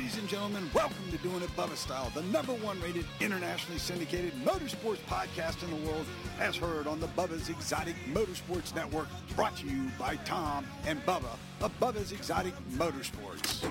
Ladies and gentlemen, welcome to Doing It Bubba Style, the #1 rated internationally syndicated motorsports podcast in the world, as heard on the Bubba's Exotic Motorsports Network, brought to you by Tom and Bubba of Bubba's Exotic Motorsports.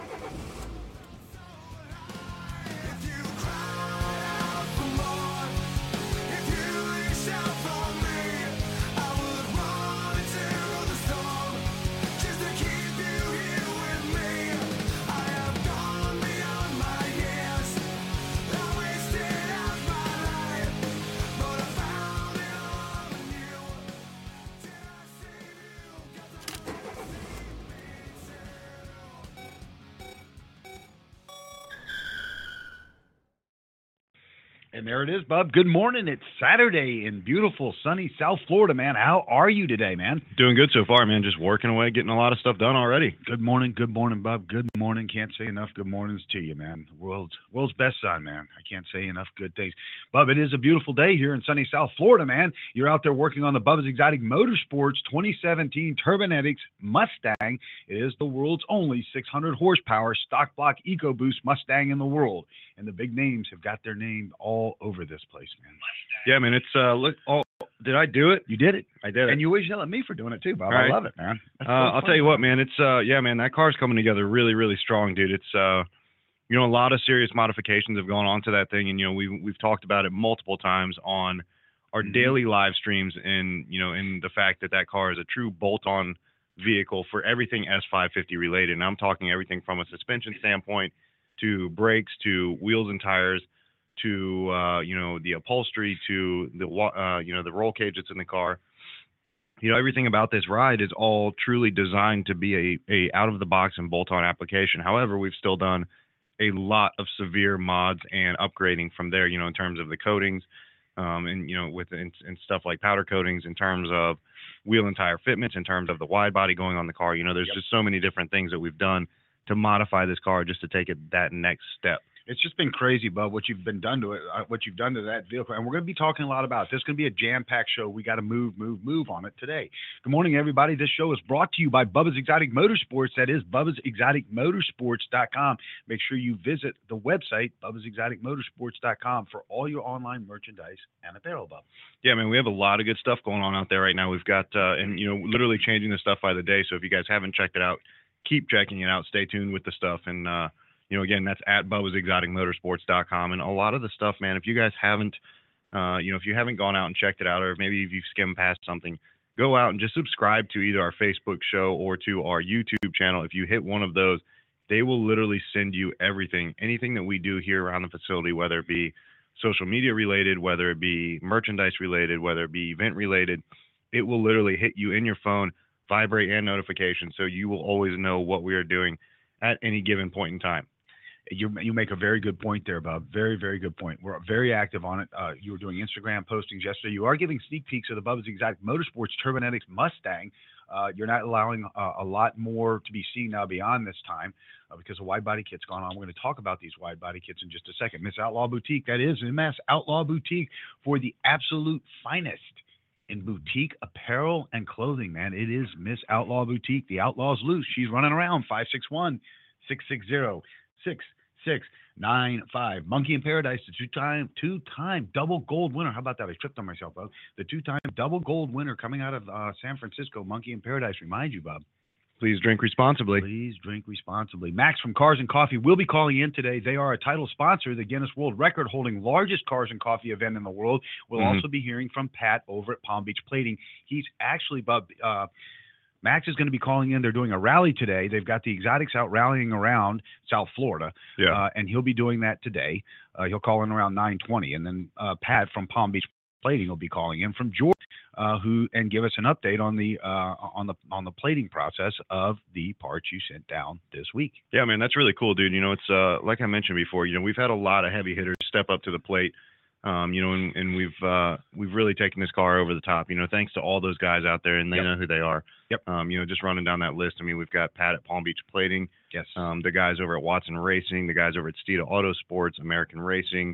And there it is, Bub. Good morning. It's Saturday in beautiful, sunny South Florida, man. How are you today, man? Doing good so far, man. Just working away, getting a lot of stuff done already. Good morning, Bub. Good morning. Can't say enough good mornings to you, man. World's best son, man. I can't say enough good things. Bub, it is a beautiful day here in sunny South Florida, man. You're out there working on the Bubba's Exotic Motorsports 2017 Turbonetics Mustang. It is the world's only 600 horsepower stock block EcoBoost Mustang in the world. And the big names have got their name all over this place, man. Yeah, man. It's look. Oh, did I do it? You did it. I did it. And you always yell at me for doing it too, Bob. Right. I love it, man. I'll tell you what, man. It's yeah, man. That car's coming together really, really strong, dude. It's a lot of serious modifications have gone on to that thing, and we've talked about it multiple times on our daily live streams, and in the fact that car is a true bolt-on vehicle for everything S550 related. And I'm talking everything from a suspension standpoint to brakes, to wheels and tires, to the upholstery, to the the roll cage that's in the car. Everything about this ride is all truly designed to be a out of the box and bolt-on application. However, we've still done a lot of severe mods and upgrading from there, in terms of the coatings, and stuff like powder coatings, in terms of wheel and tire fitments, in terms of the wide body going on the car. There's just so many different things that we've done to modify this car just to take it that next step. It's just been crazy, Bub, what you've done to it, what you've done to that vehicle. And we're going to be talking a lot about it. This is going to be a jam-packed show. We got to move on it today. Good morning, everybody. This show is brought to you by Bubba's Exotic Motorsports. That is BubbasExoticMotorsports.com. Make sure you visit the website, BubbasExoticMotorsports.com, for all your online merchandise and apparel, Bub. Yeah, man, we have a lot of good stuff going on out there right now. We've got, literally changing the stuff by the day. So if you guys haven't checked it out, keep checking it out. Stay tuned with the stuff. And, again, that's at BubbasExoticMotorsports.com. And a lot of the stuff, man, if you guys haven't, if you haven't gone out and checked it out, or maybe if you've skimmed past something, go out and just subscribe to either our Facebook show or to our YouTube channel. If you hit one of those, they will literally send you anything that we do here around the facility, whether it be social media related, whether it be merchandise related, whether it be event related. It will literally hit you in your phone, vibrate and notification, so you will always know what we are doing at any given point in time. You make a very good point there, Bob. Very, very good point. We're very active on it. You were doing Instagram postings yesterday. You are giving sneak peeks of the Bubba's Exotic Motorsports Turbonetics Mustang. You're not allowing a lot more to be seen now beyond this time because the wide body kit's gone on. We're going to talk about these wide body kits in just a second. Miss Outlaw Boutique, that is MS Outlaw Boutique, for the absolute finest in boutique apparel and clothing, man. It is Miss Outlaw Boutique. The Outlaw's loose. She's running around. 561-660-6695. Monkey in Paradise, the two-time double gold winner. How about that? I tripped on myself, Bob. The two-time double gold winner coming out of San Francisco. Monkey in Paradise. Remind you, Bob. Please drink responsibly. Please drink responsibly. Max from Cars and Coffee will be calling in today. They are a title sponsor of the Guinness World Record holding largest cars and coffee event in the world. We'll also be hearing from Pat over at Palm Beach Plating. He's actually, Bob, Max is going to be calling in. They're doing a rally today. They've got the exotics out rallying around South Florida, and he'll be doing that today. He'll call in around 9:20, and then Pat from Palm Beach Plating will be calling in from Georgia, and give us an update on the plating process of the parts you sent down this week. Yeah, man, that's really cool, dude. It's like I mentioned before. We've had a lot of heavy hitters step up to the plate. And we've really taken this car over the top, thanks to all those guys out there, and they know who they are. Just running down that list. I mean, we've got Pat at Palm Beach Plating. Yes. The guys over at Watson Racing, the guys over at Steeda Auto Sports, American Racing,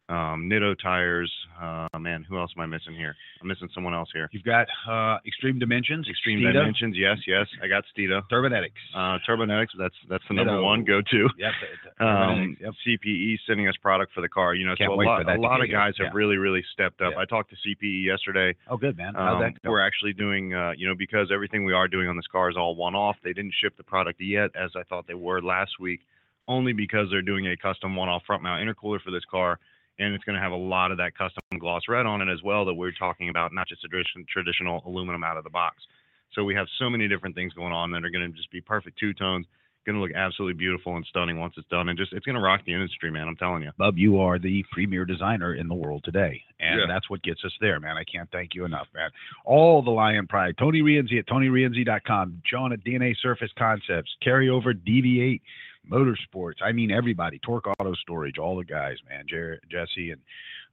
Nitto tires. Man, who else am I missing here? I'm missing someone else here. You've got Extreme Dimensions. Extreme Steeda, Dimensions. Yes. I got Steeda. Turbonetics. Turbonetics. That's the number Nitto. one go-to. Yep. Turbonetics, yep. CPE sending us product for the car. You know, Can't so wait a for that to lot get of here. guys have Yeah. really stepped up. Yeah. I talked to CPE yesterday. Oh, good, man. How'd that go? We're actually doing, because everything we are doing on this car is all one-off. They didn't ship the product yet, as I thought they were last week, only because they're doing a custom one-off front mount intercooler for this car. And it's going to have a lot of that custom gloss red on it as well that we're talking about, not just a traditional aluminum out of the box. So we have so many different things going on that are going to just be perfect two-tones, going to look absolutely beautiful and stunning once it's done. And it's going to rock the industry, man, I'm telling you. Bub, you are the premier designer in the world today. And Yeah. that's what gets us there, man. I can't thank you enough, man. All the Lion Pride. Tony Rienzi at TonyRienzi.com. John at DNA Surface Concepts. Carryover DV8 Motorsports. I mean, everybody. Torque Auto Storage. All the guys, man. Jesse and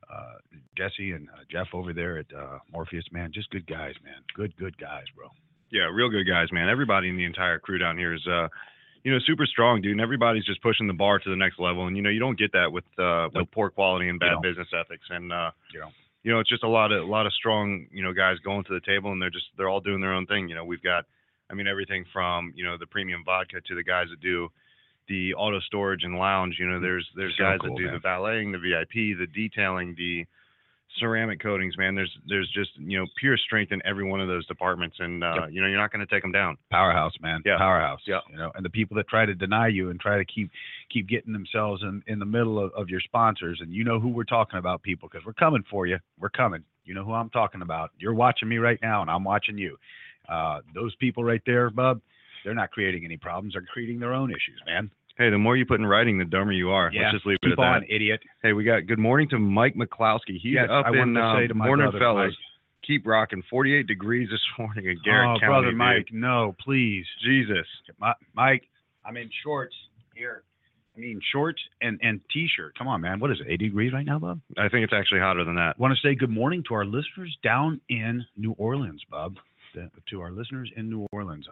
Jeff over there at Morpheus, man. Just good guys, man. Good guys, bro. Yeah, real good guys, man. Everybody in the entire crew down here is, super strong, dude. And everybody's just pushing the bar to the next level. And, you don't get that with poor quality and bad business ethics. And, it's just a lot of strong, guys going to the table, and they're all doing their own thing. We've got, everything from, the premium vodka to the guys that do the auto storage and lounge. There's So guys cool, that do man. the valeting, the VIP, the detailing, the ceramic coatings, man. There's just, pure strength in every one of those departments. And, you're not going to take them down. Powerhouse, man. Yeah. Powerhouse. Yeah. And the people that try to deny you and try to keep getting themselves in the middle of your sponsors, and you know who we're talking about, people, because we're coming for you. We're coming. You know who I'm talking about. You're watching me right now, and I'm watching you. Those people right there, Bub, they're not creating any problems. They're creating their own issues, man. Hey, the more you put in writing, the dumber you are. Yeah. Let's just leave it Keep at on, that. idiot. Hey, we got good morning to Mike McClowski. He's Yes, up I in wanted to say to my Morning brother, Fellas. Mike. Keep rocking. 48 degrees this morning in Garrett Oh, County. brother dude. Mike, no, please. Jesus. Mike, I'm in shorts here. Shorts and T-shirt. Come on, man. What is it, 80 degrees right now, Bub? I think it's actually hotter than that. Want to say good morning to our listeners down in New Orleans, Bub. To our listeners in New Orleans.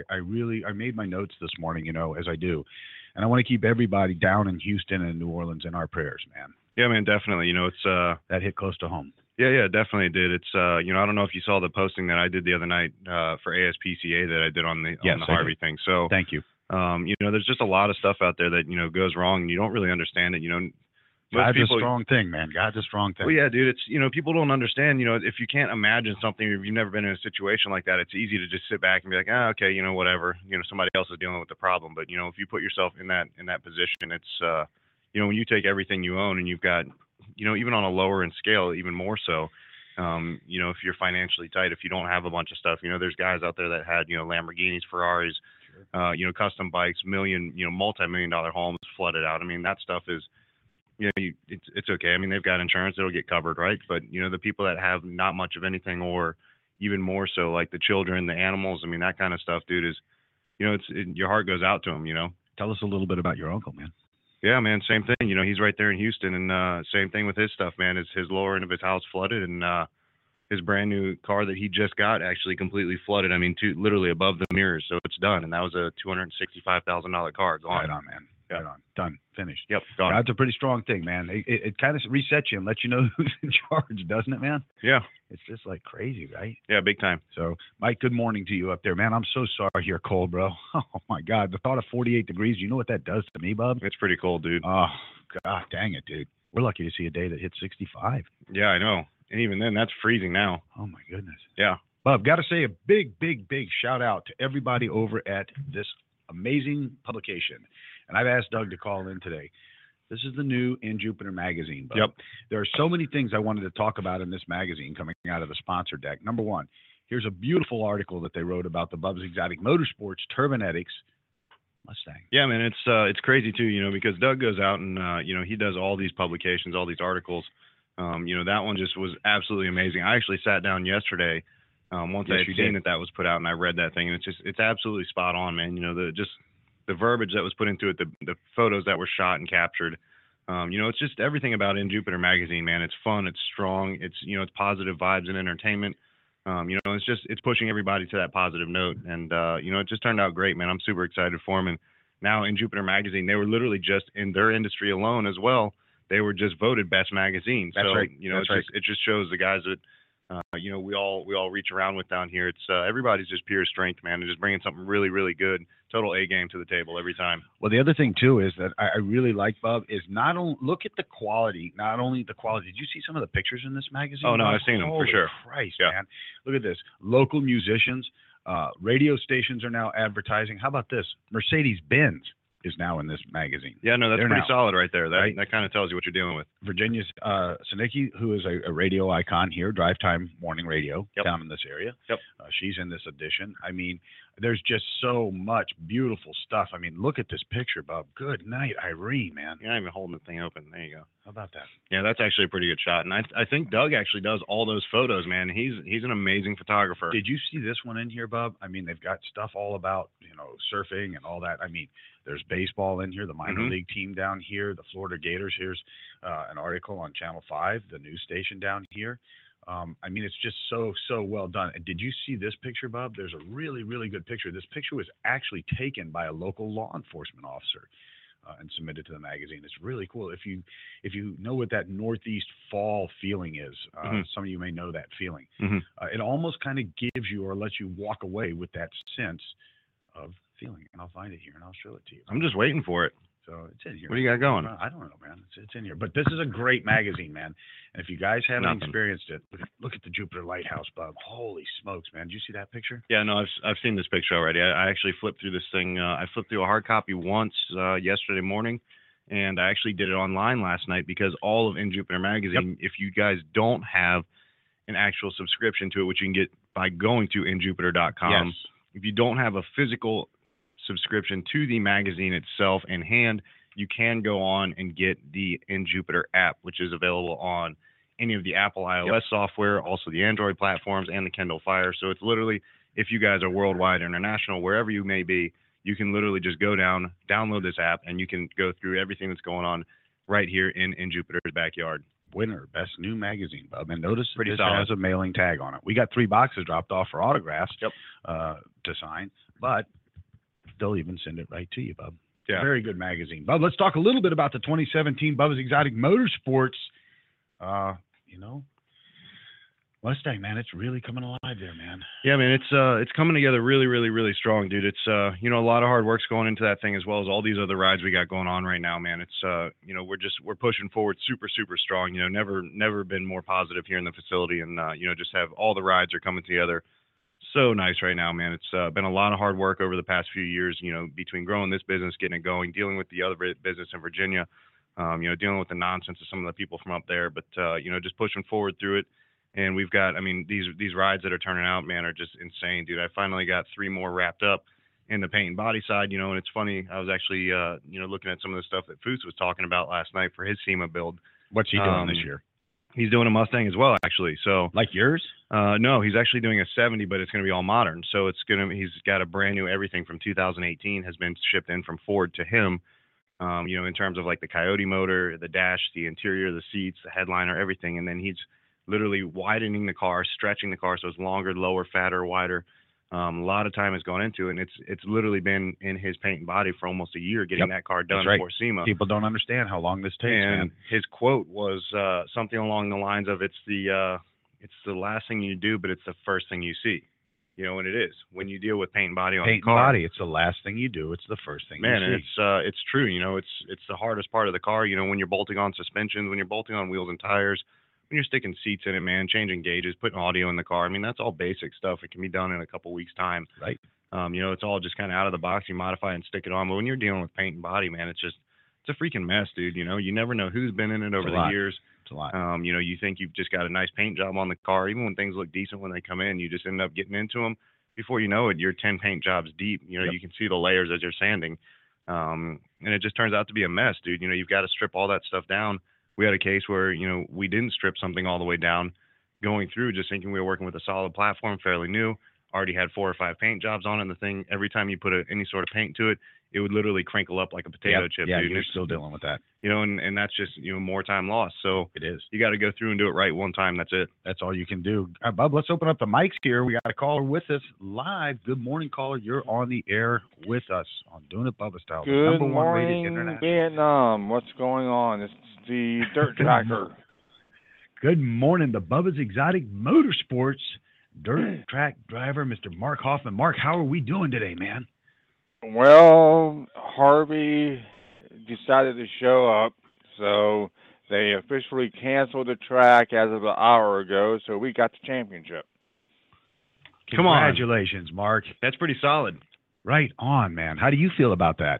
I made my notes this morning, as I do. And I want to keep everybody down in Houston and New Orleans in our prayers, man. Yeah, man, definitely. It's That hit close to home. Yeah, definitely did. It's I don't know if you saw the posting that I did the other night for ASPCA that I did on the Yes, I Harvey did. thing. So Thank you. there's just a lot of stuff out there that goes wrong, and you don't really understand it. Most God's people, a strong thing, man. God's a strong thing. Well, yeah, dude. It's people don't understand. If you can't imagine something, if you've never been in a situation like that, it's easy to just sit back and be like, okay, whatever. Somebody else is dealing with the problem. But if you put yourself in that position, it's when you take everything you own and you've got, even on a lower end scale, even more so. If you're financially tight, if you don't have a bunch of stuff, there's guys out there that had Lamborghinis, Ferraris, custom bikes, multi-million-dollar homes flooded out. That stuff is. It's okay. They've got insurance; it'll get covered, right? But the people that have not much of anything, or even more so, like the children, the animals. That kind of stuff, dude, is, your heart goes out to them. Tell us a little bit about your uncle, man. Yeah, man. Same thing. He's right there in Houston, and same thing with his stuff, man. His lower end of his house flooded, and his brand new car that he just got actually completely flooded. Literally above the mirrors, so it's done. And that was a $265,000 car. Gone. Right on, man. Yep. Right on. Done. Finished. Yep. Gone. God's a pretty strong thing, man. It kind of resets you and lets you know who's in charge, doesn't it, man? Yeah. It's just like crazy, right? Yeah, big time. So, Mike, good morning to you up there, man. I'm so sorry you're cold, bro. Oh, my God. The thought of 48 degrees, you know what that does to me, bub? It's pretty cold, dude. Oh, God dang it, dude. We're lucky to see a day that hits 65. Yeah, I know. And even then, that's freezing now. Oh, my goodness. Yeah. Bub, got to say a big shout out to everybody over at this amazing publication. And I've asked Doug to call in today. This is the new In Jupiter magazine, Bub. Yep. There are so many things I wanted to talk about in this magazine coming out of the sponsor deck. Number one, here's a beautiful article that they wrote about the Bub's Exotic Motorsports Turbonetics Mustang. Yeah, man, it's crazy too, because Doug goes out and he does all these publications, all these articles. That one just was absolutely amazing. I actually sat down yesterday once I had seen that was put out, and I read that thing, and it's absolutely spot on, man. The verbiage that was put into it, the photos that were shot and captured. It's just everything about In Jupiter magazine, man. It's fun, it's strong, it's it's positive vibes and entertainment. It's pushing everybody to that positive note, and it just turned out great, man. I'm super excited for them. And now In Jupiter magazine, they were literally just in their industry alone as well. they were just voted best magazine. That's so right. you know, That's it just shows the guys that you know, we all reach around with down here. It's everybody's just pure strength, man, and just bringing something really, really good, total A game to the table every time. Well, the other thing too is that I really like, Bub, is not only look at the quality, not only the quality. Did you see some of the pictures in this magazine? Oh no, Bub? I've seen them Holy for sure. Christ, Yeah. man! Look at this. Local musicians, radio stations are now advertising. How about this? Mercedes-Benz is now in this magazine. Yeah, no, that's They're pretty now, solid right there. That right? that kind of tells you what you're dealing with. Virginia's Sinicki, who is a radio icon here, Drive Time Morning Radio Yep. down in this area. Yep. She's in this edition. I mean, there's just so much beautiful stuff. I mean, look at this picture, Bob. Good night, Irene, man. You're not even holding the thing open. There you go. How about that? Yeah, that's actually a pretty good shot. And I think Doug actually does all those photos, man. He's an amazing photographer. Did you see this one in here, Bob? I mean, they've got stuff all about, you know, surfing and all that. I mean, there's baseball in here, the minor Mhm. league team down here, the Florida Gators. Here's an article on Channel 5, the news station down here. I mean, it's just so well done. And did you see this picture, Bob? There's a really, really good picture. This picture was actually taken by a local law enforcement officer and submitted to the magazine. It's really cool. If you know what that northeast fall feeling is, some of you may know that feeling. It almost kind of gives you or lets you walk away with that sense of feeling. And I'll find it here and I'll show it to you. I'm just waiting for it. So it's in here. What do you got going? I don't know, man. It's in here. But this is a great magazine, man. And if you guys haven't Nothing. experienced it, look at the Jupiter Lighthouse, Bub. Holy smokes, man. Did you see that picture? Yeah, no, I've seen this picture already. I actually flipped through this thing. I flipped through a hard copy once yesterday morning, and I actually did it online last night because all of In Jupiter magazine, if you guys don't have an actual subscription to it, which you can get by going to injupiter.com, Yes. if you don't have a physical subscription to the magazine itself in hand, you can go on and get the In Jupiter app, which is available on any of the Apple iOS software, also the Android platforms, and the Kindle Fire. So it's literally, if you guys are worldwide, international, wherever you may be, you can literally just go down, download this app, and you can go through everything that's going on right here in Jupiter's backyard. Winner, best new magazine, Bub. And notice Pretty this solid. has a mailing tag on it. We got 3 boxes dropped off for autographs to sign, but they'll even send it right to you, Bub. Yeah. Very good magazine. Bub, let's talk a little bit about the 2017 Bubba's Exotic Motorsports. You know, Mustang, man, it's really coming alive there, man. Yeah, man, it's coming together really, really, really strong, dude. It's you know, a lot of hard work's going into that thing as well as all these other rides we got going on right now, man. It's you know, we're pushing forward super, super strong. You know, never been more positive here in the facility, and you know, just have all the rides are coming together so nice right now, man. It's been a lot of hard work over the past few years, you know, between growing this business, getting it going, dealing with the other business in Virginia, you know, dealing with the nonsense of some of the people from up there, but you know, just pushing forward through it. And we've got, I mean, these rides that are turning out, man, are just insane, dude. I finally got 3 more wrapped up in the paint and body side, you know, and it's funny, I was actually, you know, looking at some of the stuff that Foose was talking about last night for his SEMA build. What's he doing this year? He's doing a Mustang as well, actually. So like yours? No, he's actually doing a 70, but it's going to be all modern. So he's got a brand new everything from 2018 has been shipped in from Ford to him. You know, in terms of like the Coyote motor, the dash, the interior, the seats, the headliner, everything. And then he's literally widening the car, stretching the car so it's longer, lower, fatter, wider. A lot of time has gone into it, and it's literally been in his paint and body for almost a year getting that car done for SEMA. People don't understand how long this takes, and man. his quote was something along the lines of, it's the last thing you do, but it's the first thing you see. You know, and it is. When you deal with paint and body on Paint the car. and body, it's the last thing you do. It's the first thing Man, you see. it's true. You know, it's the hardest part of the car. You know, when you're bolting on suspensions, when you're bolting on wheels and tires, when you're sticking seats in it, man, changing gauges, putting audio in the car. I mean, that's all basic stuff. It can be done in a couple weeks' time. Right. You know, it's all just kind of out of the box. You modify it and stick it on. But when you're dealing with paint and body, man, it's a freaking mess, dude. You know, you never know who's been in it over the years. It's a lot. You know, you think you've just got a nice paint job on the car. Even when things look decent when they come in, you just end up getting into them. Before you know it, you're 10 paint jobs deep. You know, you can see the layers as you're sanding. And it just turns out to be a mess, dude. You know, you've got to strip all that stuff down. We had a case where, you know, we didn't strip something all the way down going through, just thinking we were working with a solid platform, fairly new, already had 4 or 5 paint jobs on it. And the thing, every time you put any sort of paint to it, it would literally crinkle up like a potato chip. Yeah, dude. you're still dealing with that. And that's just, more time lost. So It is. you got to go through and do it right one time. That's it. That's all you can do. Bub, let's open up the mics here. We got a caller with us live. Good morning, caller. You're on the air with us on Doing It Bubba Style. Good #1 rated morning, international. Vietnam. What's going on? It's the Dirt Tracker. Good morning, the Bubba's Exotic Motorsports Dirt Track driver, Mr. Mark Hoffman. Mark, how are we doing today, man? Well, Harvey decided to show up, so they officially canceled the track as of an hour ago, so we got the championship. Come on. Congratulations, Mark. That's pretty solid. Right on, man. How do you feel about that?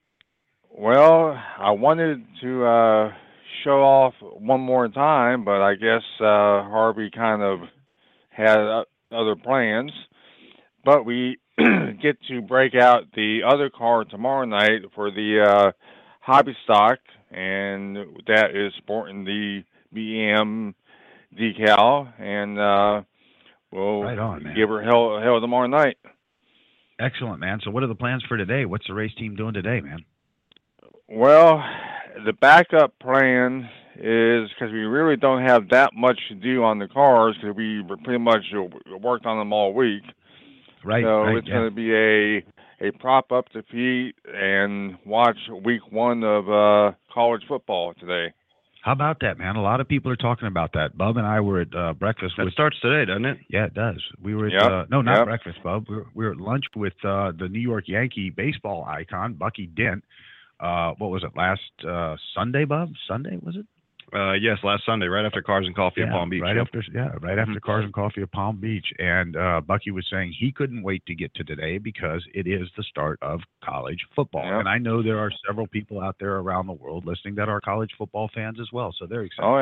Well, I wanted to show off one more time, but I guess Harvey kind of had other plans. But we get to break out the other car tomorrow night for the hobby stock, and that is sporting the BM decal, and we'll Right on, man. give her hell tomorrow night. Excellent, man. So what are the plans for today? What's the race team doing today, man? Well, the backup plan is, because we really don't have that much to do on the cars, because we pretty much worked on them all week. Right. So right, it's going to be a prop up defeat and watch week 1 of college football today. How about that, man? A lot of people are talking about that. Bub and I were at breakfast. That starts today, doesn't it? Yeah, it does. We were at, Yep, no, not yep. breakfast, Bub. We were at lunch with the New York Yankee baseball icon, Bucky Dent. What was it, last Sunday, Bub? Sunday, was it? Yes, last Sunday, right after Cars and Coffee at Palm Beach. Right after Cars and Coffee at Palm Beach. And Bucky was saying he couldn't wait to get to today because it is the start of college football. Yep. And I know there are several people out there around the world listening that are college football fans as well. So they're excited. Oh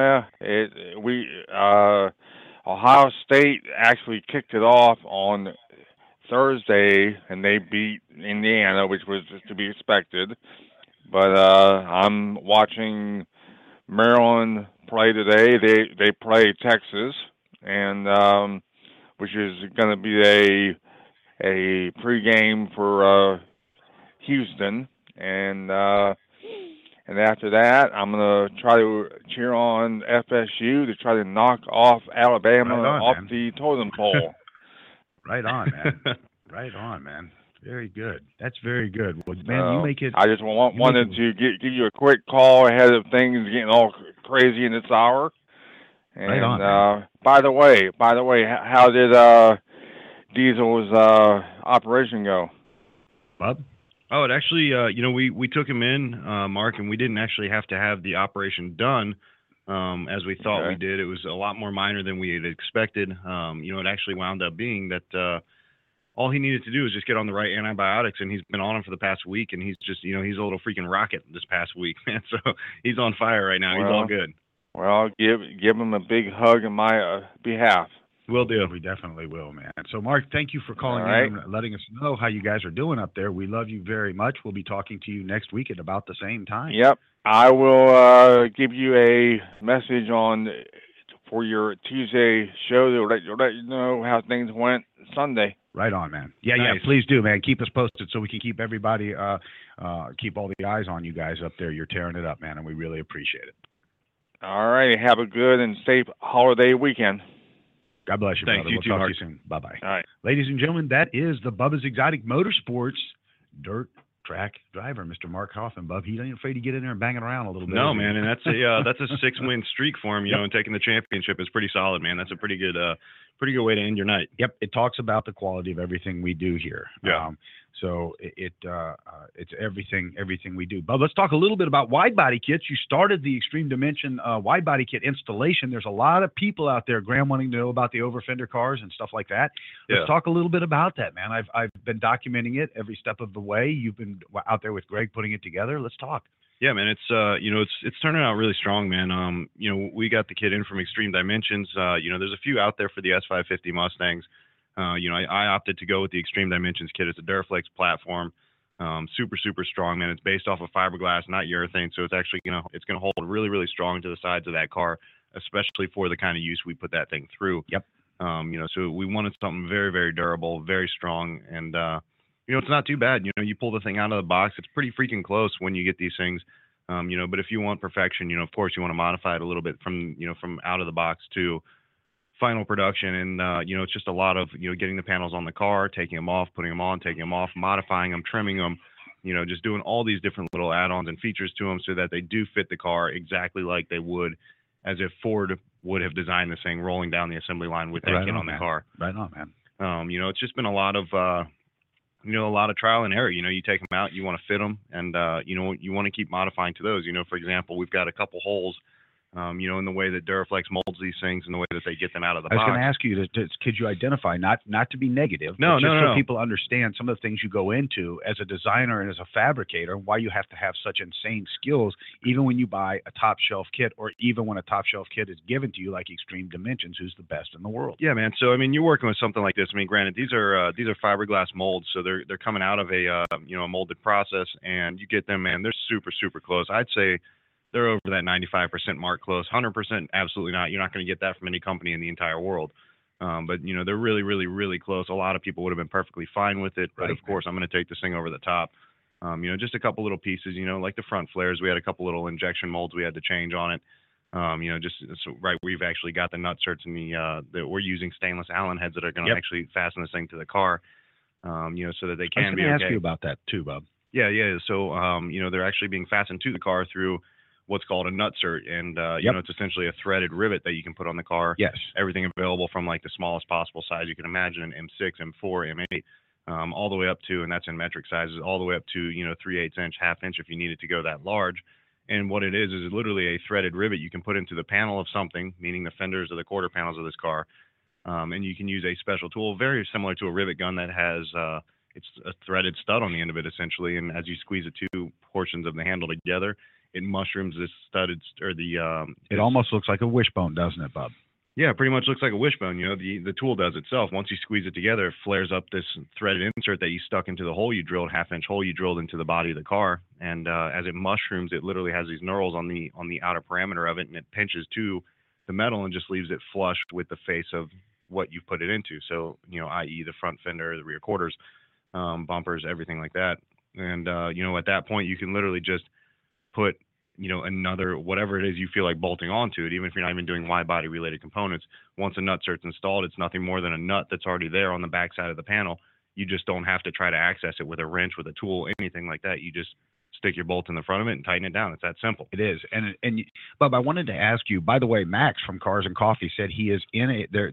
yeah, Ohio State actually kicked it off on Thursday, and they beat Indiana, which was just to be expected. But I'm watching Maryland play today. They play Texas, and which is going to be a pregame for Houston, and after that, I'm going to try to cheer on FSU to try to knock off Alabama Right on, off man. the totem pole. Right on, man. Right on, man. Very good. That's very good. Well, man, you make it. I just wanted to give you a quick call ahead of things getting all crazy in this hour. And Right on, man. by the way, how did Diesel's operation go? Bub? Oh, it actually, we took him in, Mark, and we didn't actually have to have the operation done as we thought Okay. we did. It was a lot more minor than we had expected. It actually wound up being that all he needed to do was just get on the right antibiotics, and he's been on them for the past week, and he's just, he's a little freaking rocket this past week, man. So he's on fire right now. He's all good. Well, give him a big hug on my behalf. Will do. We definitely will, man. So, Mark, thank you for calling All right. in and letting us know how you guys are doing up there. We love you very much. We'll be talking to you next week at about the same time. Yep. I will give you a message for your Tuesday show to let you know how things went Sunday. Right on, man. Yeah, Nice. yeah. Please do, man. Keep us posted so we can keep everybody, keep all the eyes on you guys up there. You're tearing it up, man, and we really appreciate it. All right. Have a good and safe holiday weekend. God bless you, Thanks. brother. You We'll too, talk Mark. to you soon. Bye-bye. All right. Ladies and gentlemen, that is the Bubba's Exotic Motorsports Dirt Track driver, Mr. Mark Hoffman. Bub, he ain't afraid to get in there and bang it around a little bit. No, is he? man, and that's a 6-win streak for him, and taking the championship is pretty solid, man. That's a pretty good way to end your night. Yep, it talks about the quality of everything we do here. Yeah. So it's everything we do. But let's talk a little bit about wide body kits. You started the Extreme Dimension wide body kit installation. There's a lot of people out there, Graham, wanting to know about the over-fender cars and stuff like that. Let's Yeah. talk a little bit about that, man. I've been documenting it every step of the way. You've been out there with Greg putting it together. Let's talk. Yeah, man, it's turning out really strong, man. We got the kit in from Extreme Dimensions. There's a few out there for the S550 Mustangs. I opted to go with the Extreme Dimensions kit. It's a Duraflex platform, super, super strong, man. It's based off of fiberglass, not urethane, so it's actually it's gonna hold really, really strong to the sides of that car, especially for the kind of use we put that thing through. Yep. So we wanted something very, very durable, very strong, and it's not too bad. You pull the thing out of the box. It's pretty freaking close when you get these things. But if you want perfection, of course you want to modify it a little bit from out of the box to final production. And, it's just a lot of, getting the panels on the car, taking them off, putting them on, taking them off, modifying them, trimming them, just doing all these different little add-ons and features to them so that they do fit the car exactly like they would as if Ford would have designed this thing rolling down the assembly line with that kit on the car. Right on, man. It's just been a lot of, a lot of trial and error. You take them out, you want to fit them, and, you want to keep modifying to those. For example, we've got a couple holes, in the way that Duraflex molds these things and the way that they get them out of the box. I was going to ask you, could you identify, not to be negative, no, but just no, so people understand some of the things you go into as a designer and as a fabricator, why you have to have such insane skills, even when you buy a top shelf kit or even when a top shelf kit is given to you, like Extreme Dimensions, who's the best in the world. Yeah, man. So, you're working with something like this. Granted, these are fiberglass molds, so they're coming out of a molded process, and you get them, man, they're super, super close. I'd say they're over that 95% mark close. 100%, absolutely not. You're not going to get that from any company in the entire world. But, they're really, really, really close. A lot of people would have been perfectly fine with it. But, of course, I'm going to take this thing over the top. Just a couple little pieces, like the front flares. We had a couple little injection molds we had to change on it. Just so right where you've actually got the nut certs and that we're using stainless Allen heads that are going to actually fasten this thing to the car, so that they can be okay. I was going to ask you about that too, Bob. Yeah. So, they're actually being fastened to the car through what's called a nut cert, and it's essentially a threaded rivet that you can put on the car. Yes. Everything available from like the smallest possible size you can imagine, an M6, M4, M8, all the way up to, and that's in metric sizes, all the way up to 3/8 inch, ½ inch if you need it to go that large. And what it is literally a threaded rivet you can put into the panel of something, meaning the fenders or the quarter panels of this car, and you can use a special tool very similar to a rivet gun that has it's a threaded stud on the end of it essentially, and as you squeeze the two portions of the handle together, it mushrooms this studded, or it almost looks like a wishbone, doesn't it, Bob? Yeah, pretty much looks like a wishbone. The tool does itself. Once you squeeze it together, it flares up this threaded insert that you stuck into the hole you drilled, ½ inch hole you drilled into the body of the car. And as it mushrooms, it literally has these knurls on the outer parameter of it, and it pinches to the metal and just leaves it flush with the face of what you've put it into. So, i.e. the front fender, the rear quarters, bumpers, everything like that. And, at that point, you can literally just put another, whatever it is you feel like bolting onto it, even if you're not even doing wide body related components. Once a nut cert's installed, it's nothing more than a nut that's already there on the back side of the panel. You just don't have to try to access it with a wrench, with a tool, anything like that. You just stick your bolt in the front of it and tighten it down. It's that simple. It is. And Bob, I wanted to ask you, by the way, Max from Cars and Coffee said he is in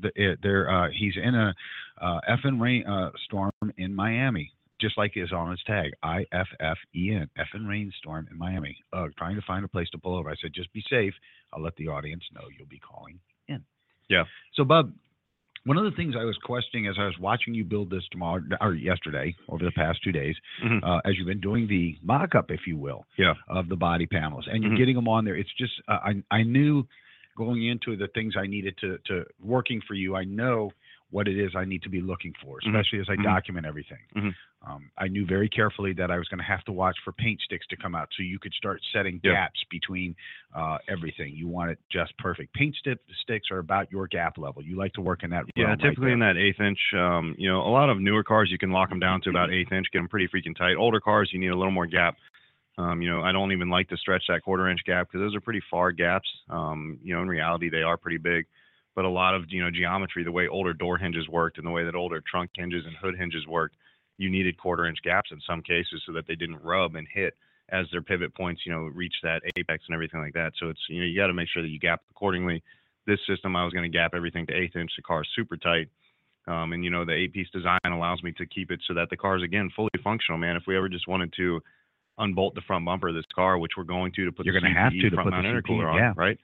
he's in a effing rain storm in Miami. Just like is on his tag, IFFEN, effing rainstorm in Miami. Trying to find a place to pull over. I said, just be safe. I'll let the audience know you'll be calling in. Yeah. So, Bob, one of the things I was questioning as I was watching you build this yesterday, over the past 2 days, as you've been doing the mock-up, if you will, of the body panels, and you're getting them on there. It's just, I knew going into the things I needed to working for you, I know what it is I need to be looking for, especially as I document everything. I knew very carefully that I was going to have to watch for paint sticks to come out so you could start setting gaps between everything. You want it just perfect. Paint sticks are about your gap level. You like to work in that realm typically in that 1/8 inch. A lot of newer cars, you can lock them down to about 1/8 inch, get them pretty freaking tight. Older cars, you need a little more gap. I don't even like to stretch that 1/4 inch gap because those are pretty far gaps. In reality, they are pretty big. But a lot of, geometry, the way older door hinges worked and the way that older trunk hinges and hood hinges worked, you needed 1/4 inch gaps in some cases so that they didn't rub and hit as their pivot points, reach that apex and everything like that. So it's, you got to make sure that you gap accordingly. This system, I was going to gap everything to 1/8 inch. The car is super tight. And, the 8-piece design allows me to keep it so that the car is, again, fully functional, man. If we ever just wanted to unbolt the front bumper of this car, which we're going to put the front mount intercooler on, right?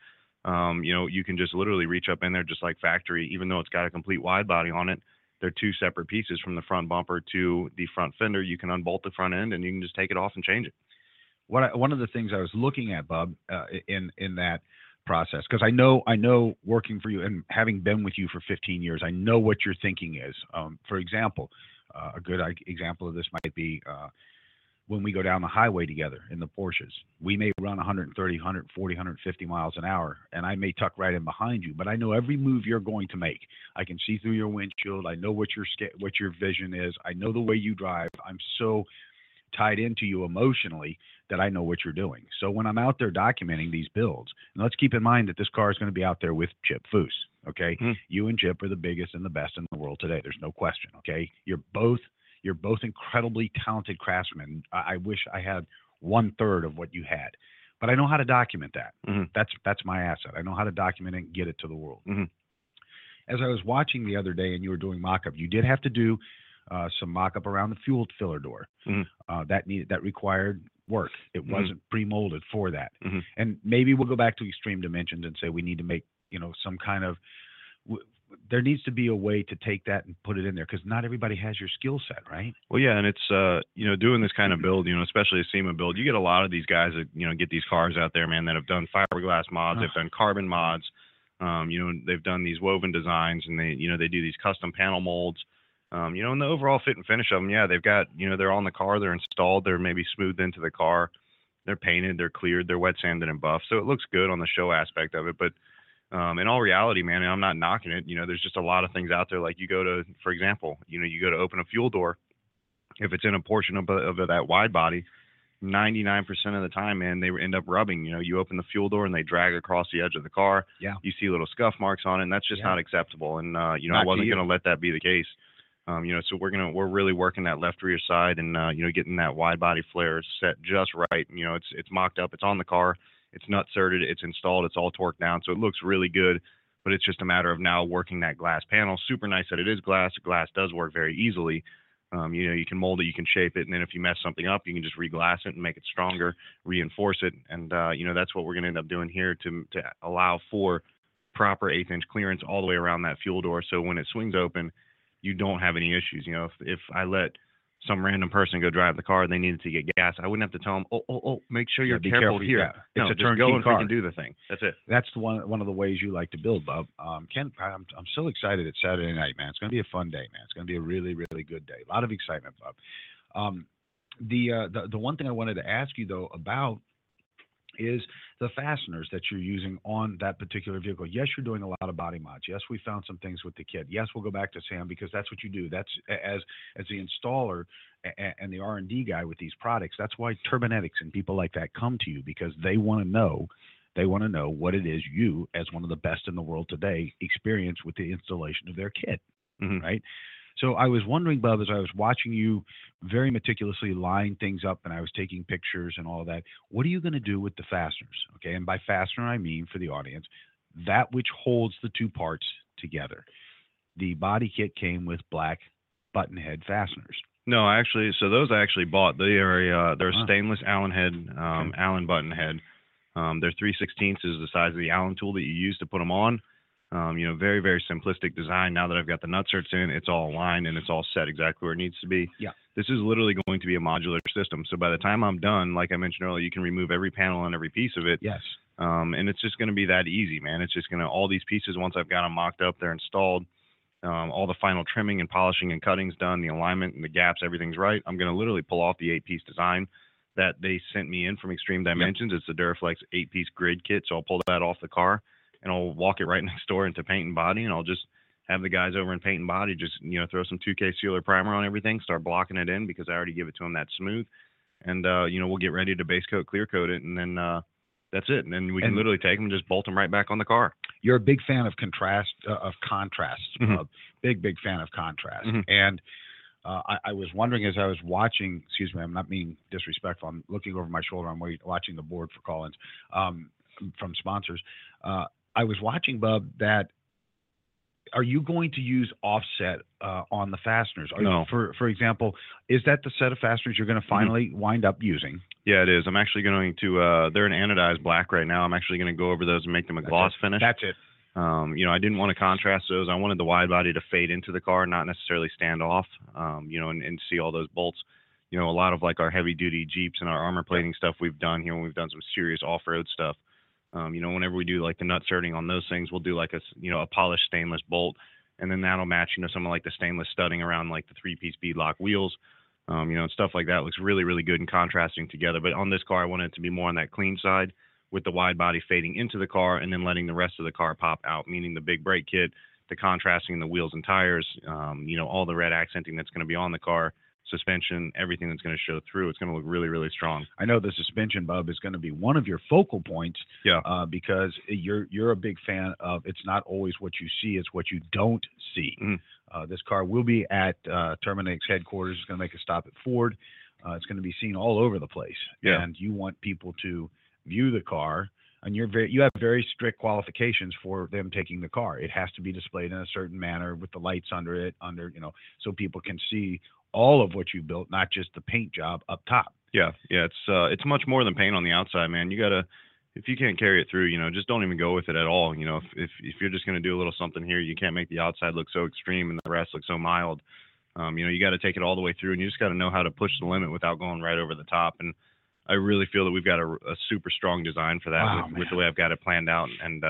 You can just literally reach up in there just like factory, even though it's got a complete wide body on it. They're two separate pieces from the front bumper to the front fender. You can unbolt the front end and you can just take it off and change it. One of the things I was looking at, Bob, in that process, because I know working for you and having been with you for 15 years, I know what your thinking is. For example, a good example of this might be when we go down the highway together in the Porsches. We may run 130, 140, 150 miles an hour, and I may tuck right in behind you, but I know every move you're going to make. I can see through your windshield. I know what your vision is. I know the way you drive. I'm so tied into you emotionally that I know what you're doing. So when I'm out there documenting these builds, and let's keep in mind that this car is going to be out there with Chip Foose, okay? You and Chip are the biggest and the best in the world today. There's no question, okay? You're both incredibly talented craftsmen. I wish I had 1/3 of what you had, but I know how to document that. That's my asset. I know how to document it and get it to the world. As I was watching the other day and you were doing mock-up, you did have to do some mock-up around the fuel filler door. That required work. It wasn't pre-molded for that. And maybe we'll go back to Extreme Dimensions and say we need to make, some kind of there needs to be a way to take that and put it in there, because not everybody has your skill set, right? Well, yeah, and it's doing this kind of build, especially a SEMA build, you get a lot of these guys that get these cars out there, man, that have done fiberglass mods, they've done carbon mods, they've done these woven designs, and they do these custom panel molds. And the overall fit and finish of them, yeah, they've got, they're on the car, they're installed, they're maybe smoothed into the car, they're painted, they're cleared, they're wet sanded and buffed, so it looks good on the show aspect of it, but. In all reality, man, and I'm not knocking it, there's just a lot of things out there. Like you go to, for example, you go to open a fuel door. If it's in a portion of that wide body, 99% of the time, man, they end up rubbing. You open the fuel door and they drag across the edge of the car. Yeah. You see little scuff marks on it, and that's just not acceptable. And, I wasn't going to let that be the case. So we're really working that left rear side and, getting that wide body flare set just right. It's mocked up, it's on the car. It's nut certed, it's installed, it's all torqued down, so it looks really good, but it's just a matter of now working that glass panel. Super nice that it is glass. Glass does work very easily. You can mold it, you can shape it, and then if you mess something up, you can just reglass it and make it stronger, reinforce it, and that's what we're going to end up doing here to allow for proper 1/8-inch clearance all the way around that fuel door, so when it swings open, you don't have any issues. If I let some random person go drive the car and they needed to get gas, I wouldn't have to tell them, make sure you're careful here. Yeah. No, it's a turnkey car. Go and do the thing. That's it. That's one of the ways you like to build, Bub. Ken, I'm so excited. It's Saturday night, man. It's going to be a fun day, man. It's going to be a really, really good day. A lot of excitement, Bub. The one thing I wanted to ask you, though, about is the fasteners that you're using on that particular vehicle. Yes, you're doing a lot of body mods. Yes, we found some things with the kit. Yes, we'll go back to Sam because that's what you do. That's as the installer and the R&D guy with these products. That's why Turbonetics and people like that come to you, because they want to know what it is you, as one of the best in the world today, experience with the installation of their kit, right? So I was wondering, Bub, as I was watching you very meticulously line things up and I was taking pictures and all that, what are you going to do with the fasteners? Okay, and by fastener, I mean, for the audience, that which holds the two parts together. The body kit came with black button head fasteners. No, those I actually bought. They're stainless Allen head, Allen button head. They're 3/16 is the size of the Allen tool that you use to put them on. Very, very simplistic design. Now that I've got the nut certs in, it's all aligned and it's all set exactly where it needs to be. Yeah. This is literally going to be a modular system. So by the time I'm done, like I mentioned earlier, you can remove every panel and every piece of it. Yes. And it's just going to be that easy, man. It's just going to, all these pieces, once I've got them mocked up, they're installed, all the final trimming and polishing and cutting's done, the alignment and the gaps, everything's right. I'm going to literally pull off the 8-piece design that they sent me in from Extreme Dimensions. Yep. It's the Duraflex 8-piece grid kit. So I'll pull that off the car and I'll walk it right next door into paint and body, and I'll just have the guys over in paint and body just, throw some 2K sealer primer on everything, start blocking it in because I already give it to them that smooth. And, we'll get ready to base coat, clear coat it, and then that's it. And then we can literally take them and just bolt them right back on the car. You're a big fan of contrast. Big fan of contrast. And I was wondering as I was watching, excuse me, I'm not being disrespectful. I'm looking over my shoulder. I'm watching the board for call-ins from sponsors. I was watching, Bub, that are you going to use offset on the fasteners? No. For example, is that the set of fasteners you're going to finally wind up using? Yeah, it is. I'm actually going to, they're an anodized black right now. I'm actually going to go over those and make them a gloss finish. That's it. I didn't want to contrast those. I wanted the wide body to fade into the car, not necessarily stand off, and see all those bolts. A lot of like our heavy duty Jeeps and our armor plating stuff we've done here when we've done some serious off-road stuff. Whenever we do like the nut certing on those things, we'll do like a polished stainless bolt, and then that'll match, some of like the stainless studding around like the 3-piece beadlock wheels. Stuff like that looks really, really good and contrasting together. But on this car, I wanted it to be more on that clean side with the wide body fading into the car and then letting the rest of the car pop out, meaning the big brake kit, the contrasting in the wheels and tires, all the red accenting that's going to be on the car, suspension, everything that's going to show through. It's going to look really, really strong. I know the suspension, Bub, is going to be one of your focal points. Yeah. Because you're a big fan of it's not always what you see, it's what you don't see. This car will be at Terminix headquarters. It's going to make a stop at Ford. It's going to be seen all over the place. Yeah. And you want people to view the car, and you have very strict qualifications for them taking the car. It has to be displayed in a certain manner with the lights under it, so people can see all of what you built, not just the paint job up top. Yeah. It's much more than paint on the outside, man. You gotta, if you can't carry it through, just don't even go with it at all. If you're just gonna do a little something here, you can't make the outside look so extreme and the rest look so mild. You got to take it all the way through, and you just got to know how to push the limit without going right over the top. And I really feel that we've got a super strong design for that with the way I've got it planned out. And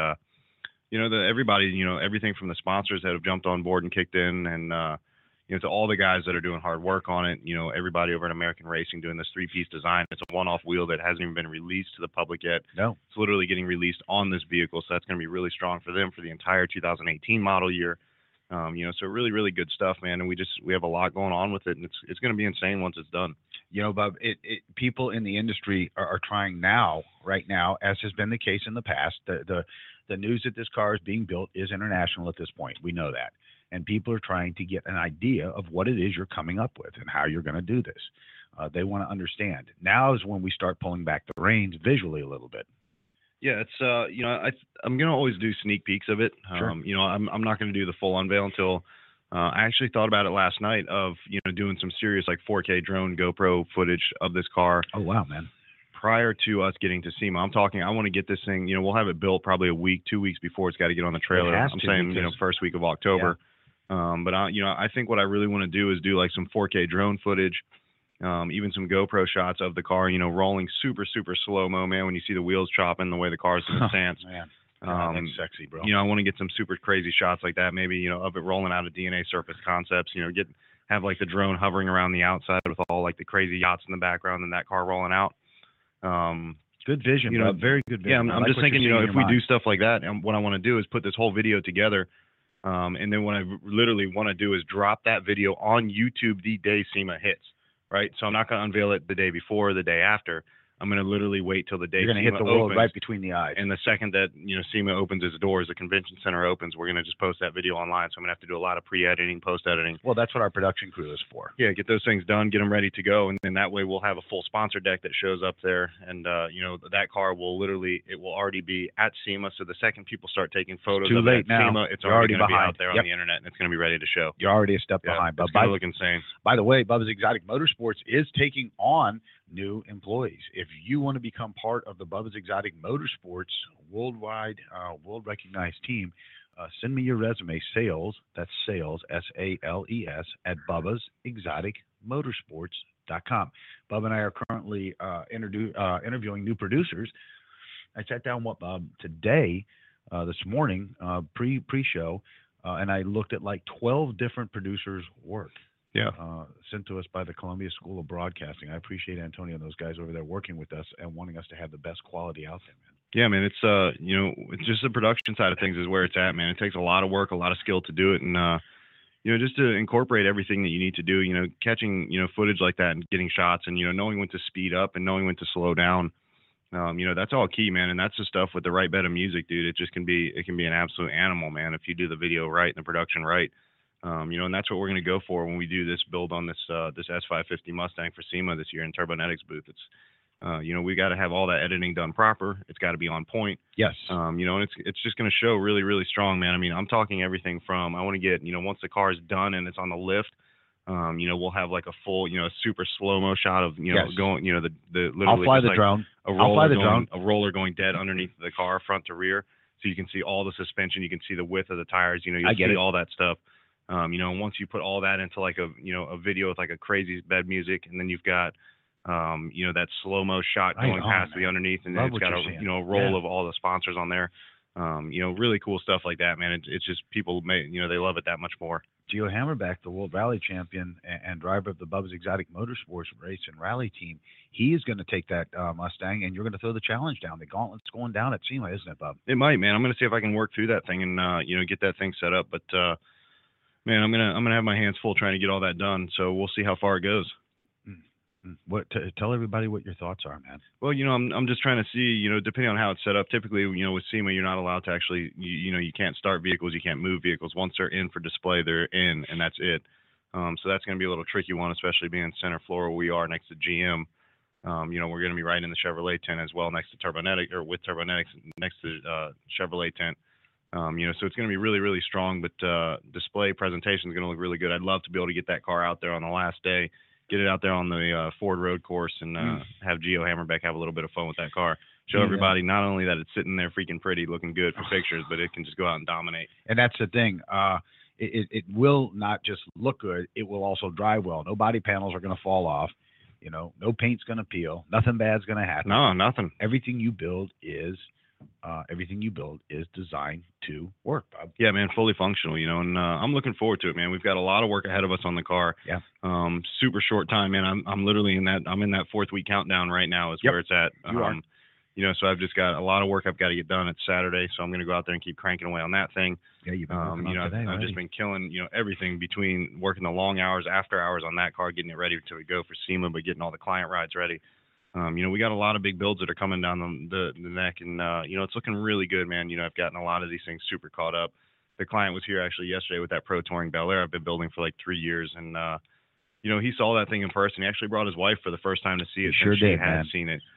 everybody, everything from the sponsors that have jumped on board and kicked in, and to all the guys that are doing hard work on it, everybody over at American Racing doing this 3-piece design. It's a one-off wheel that hasn't even been released to the public yet. No. It's literally getting released on this vehicle, so that's going to be really strong for them for the entire 2018 model year. So really, really good stuff, man. And we have a lot going on with it, and it's going to be insane once it's done. Bob, people in the industry are trying right now, as has been the case in the past. The news that this car is being built is international at this point. We know that. And people are trying to get an idea of what it is you're coming up with and how you're going to do this. They want to understand. Now is when we start pulling back the reins visually a little bit. Yeah, it's I'm gonna always do sneak peeks of it. Sure. I'm not gonna do the full unveil until I actually thought about it last night of doing some serious 4K drone GoPro footage of this car. Oh wow, man! Prior to us getting to SEMA, I want to get this thing. We'll have it built probably a week, 2 weeks before it's got to get on the trailer. I'm saying first week of October. Yeah. But I think what I really want to do is do some 4K drone footage. Even some GoPro shots of the car, rolling super, super slow-mo, man, when you see the wheels chopping, the way the car's in the stance. Man. God, that's sexy, bro. I want to get some super crazy shots like that, maybe, of it rolling out of DNA Surface Concepts, have the drone hovering around the outside with all the crazy yachts in the background and that car rolling out. Good vision, very good vision. Yeah, I'm just thinking, if we do stuff like that, and what I want to do is put this whole video together. And then what I literally want to do is drop that video on YouTube the day SEMA hits. Right, so I'm not going to unveil it the day before or the day after. I'm going to literally wait till the day you're going to hit the world right between the eyes. And the second that SEMA opens its doors, the convention center opens, we're going to just post that video online. So I'm going to have to do a lot of pre-editing, post-editing. Well, that's what our production crew is for. Yeah, get those things done, get them ready to go, and then that way we'll have a full sponsor deck that shows up there. And that car will already be at SEMA. So the second people start taking photos of it at SEMA, it's already going to be out there on the internet, and it's going to be ready to show. You're already a step behind. It's going to look insane. By the way, Bubba's Exotic Motorsports is taking on new employees. If you want to become part of the Bubba's Exotic Motorsports worldwide, world recognized team, send me your resume. Sales, that's sales, SALES, at Bubba'sExoticMotorsports.com. Bubba and I are currently interviewing new producers. I sat down today, this morning, pre-show, and I looked at 12 different producers' work. Yeah. Sent to us by the Columbia School of Broadcasting. I appreciate Antonio and those guys over there working with us and wanting us to have the best quality out there, man. Yeah, man, it's it's just the production side of things is where it's at, man. It takes a lot of work, a lot of skill to do it, and just to incorporate everything that you need to do, catching footage like that and getting shots, and knowing when to speed up and knowing when to slow down. That's all key, man, and that's the stuff with the right bed of music, dude. It can be an absolute animal, man, if you do the video right and the production right. And that's what we're going to go for when we do this build on this S550 Mustang for SEMA this year in Turbonetics booth. It's, we got to have all that editing done proper. It's got to be on point. Yes. And it's just going to show really, really strong, man. I mean, I'm talking everything from, I want to get, once the car is done and it's on the lift, we'll have a full, super slow-mo shot of, going, the literally. I'll fly the drone. A roller going dead underneath the car, front to rear. So you can see all the suspension. You can see the width of the tires. You see all that stuff. Once you put all that into a video with a crazy bed music, and then you've got, that slow-mo shot going past the underneath, and then it's got a roll of all the sponsors on there. Really cool stuff like that, man. It's just people they love it that much more. Gio Hammerbeck, the World Rally Champion and driver of the Bubba's Exotic Motorsports race and rally team, he is going to take that Mustang, and you're going to throw the challenge down. The gauntlet's going down at SEMA, isn't it, Bub? It might, man. I'm going to see if I can work through that thing and get that thing set up. But man, I'm gonna have my hands full trying to get all that done. So we'll see how far it goes. Tell everybody what your thoughts are, man. Well, I'm just trying to see, depending on how it's set up. Typically, with SEMA, you're not allowed to actually, you can't start vehicles, you can't move vehicles. Once they're in for display, they're in, and that's it. So that's going to be a little tricky one, especially being center floor where we are next to GM. We're going to be right in the Chevrolet tent as well, next to Turbonetic, or with Turbonetics next to Chevrolet tent. So it's going to be really, really strong, but display presentation is going to look really good. I'd love to be able to get that car out there on the last day, get it out there on the Ford Road course, and have Gio Hammerbeck have a little bit of fun with that car. Show everybody not only that it's sitting there freaking pretty, looking good for pictures, but it can just go out and dominate. And that's the thing. It will not just look good, it will also drive well. No body panels are going to fall off. No paint's going to peel. Nothing bad's going to happen. No, nothing. Everything you build is designed to work, Bob. Yeah, man, fully functional, and I'm looking forward to it, man. We've got a lot of work ahead of us on the car. Yeah. Super short time, man. I'm literally in that 4th week countdown right now is where it's at. You are. So I've just got a lot of work I've got to get done. It's Saturday, so I'm going to go out there and keep cranking away on that thing. Yeah, you've been working on today, I've just been killing, everything between working the long hours, after hours on that car, getting it ready to go for SEMA, but getting all the client rides ready. We got a lot of big builds that are coming down the neck, and it's looking really good, man. I've gotten a lot of these things super caught up. The client was here actually yesterday with that Pro Touring Bel Air I've been building for like 3 years, and he saw that thing in person. He actually brought his wife for the first time to see it. Sure did, she had man. seen it.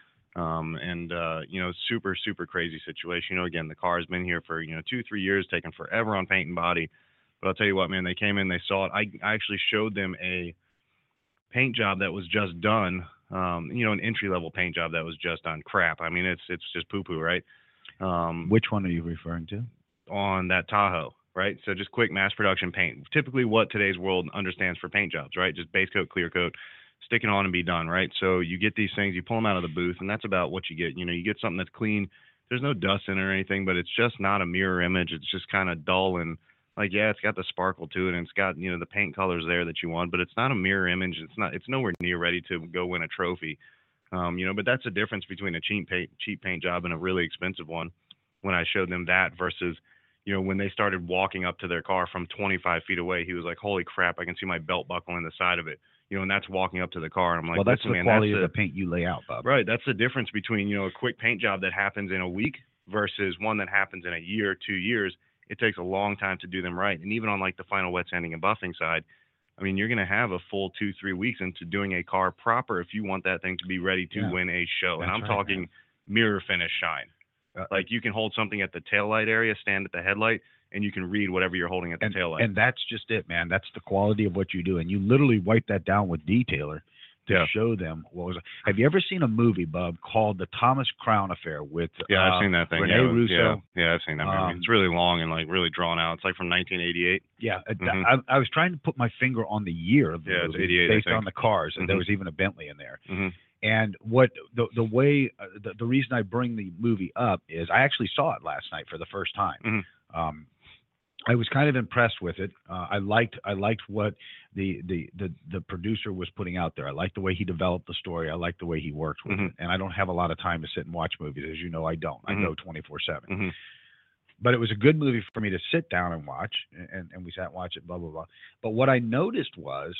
Super, super crazy situation. Again, the car has been here for 2-3 years, taking forever on paint and body. But I'll tell you what, man, they came in, they saw it. I actually showed them a paint job that was just done. An entry-level paint job that was just done. Crap. I mean, it's just poo-poo, right? Which one are you referring to? On that Tahoe, right? So just quick mass production paint. Typically what today's world understands for paint jobs, right? Just base coat, clear coat, stick it on and be done, right? So you get these things, you pull them out of the booth, and that's about what you get. You get something that's clean. There's no dust in it or anything, but it's just not a mirror image. It's just kind of dull and it's got the sparkle to it, and it's got, the paint colors there that you want, but it's not a mirror image. It's nowhere near ready to go win a trophy. But that's the difference between a cheap paint job and a really expensive one. When I showed them that versus, when they started walking up to their car from 25 feet away, he was like, holy crap, I can see my belt buckle in the side of it. And that's walking up to the car. And I'm like, well, that's the man, quality of the paint you lay out, Bob. Right. That's the difference between, a quick paint job that happens in a week versus one that happens in a year, 2 years. It takes a long time to do them right. And even on like the final wet sanding and buffing side, I mean, you're going to have a full 2-3 weeks into doing a car proper if you want that thing to be ready to win a show. That's and I'm right, talking man. Mirror finish shine. Like you can hold something at the taillight area, stand at the headlight, and you can read whatever you're holding at the taillight. And that's just it, man. That's the quality of what you do. And you literally wipe that down with detailer to show them what was. Have you ever seen a movie, Bub, called The Thomas Crown Affair with I've seen that thing. Rene Russo? Yeah, I've seen that movie. It's really long and like really drawn out. It's like from 1988. Yeah, I was trying to put my finger on the year of the movie it's 88, based on the cars, and there was even a Bentley in there. And what the reason I bring the movie up is I actually saw it last night for the first time. I was kind of impressed with it. I liked what the producer was putting out there. I liked the way he developed the story. I liked the way he worked with it. And I don't have a lot of time to sit and watch movies, as you know. I don't. I go 24/7. But it was a good movie for me to sit down and watch, and we sat and watched it. Blah blah blah. But what I noticed was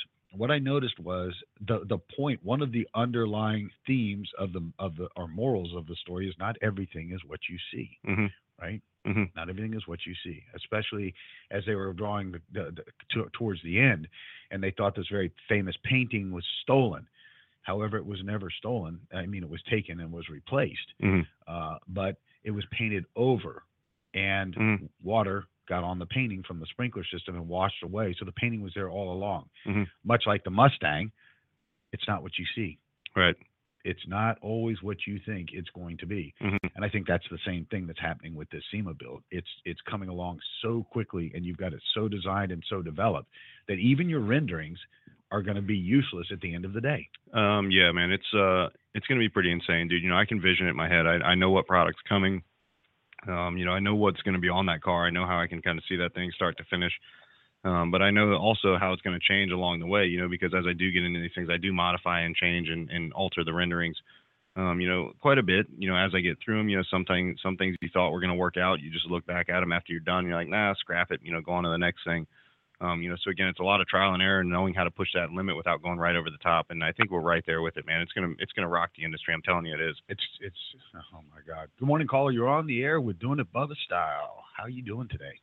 the point. One of the underlying themes of the or morals of the story is not everything is what you see, right? Not everything is what you see, especially as they were drawing towards the end, and they thought this very famous painting was stolen. However, it was never stolen. I mean, it was taken and was replaced, but it was painted over, and water got on the painting from the sprinkler system and washed away. So the painting was there all along. Much like the Mustang, it's not what you see. Right. It's not always what you think it's going to be. And I think that's the same thing that's happening with this SEMA build. It's coming along so quickly, and you've got it so designed and so developed that even your renderings are going to be useless at the end of the day. Yeah, man, it's going to be pretty insane, dude. I can vision it in my head. I know what product's coming. I know what's going to be on that car. I know how I can kind of see that thing start to finish. But I know also how it's going to change along the way, because as I do get into these things, I do modify and change and alter the renderings, quite a bit, as I get through them. Some things you thought were going to work out, you just look back at them after you're done. You're like, nah, scrap it, go on to the next thing. So again, it's a lot of trial and error and knowing how to push that limit without going right over the top. And I think we're right there with it, man. It's gonna rock the industry. I'm telling you, it is. It's oh my God. Good morning, caller. You're on the air. We're doing it Bubba style. How are you doing today?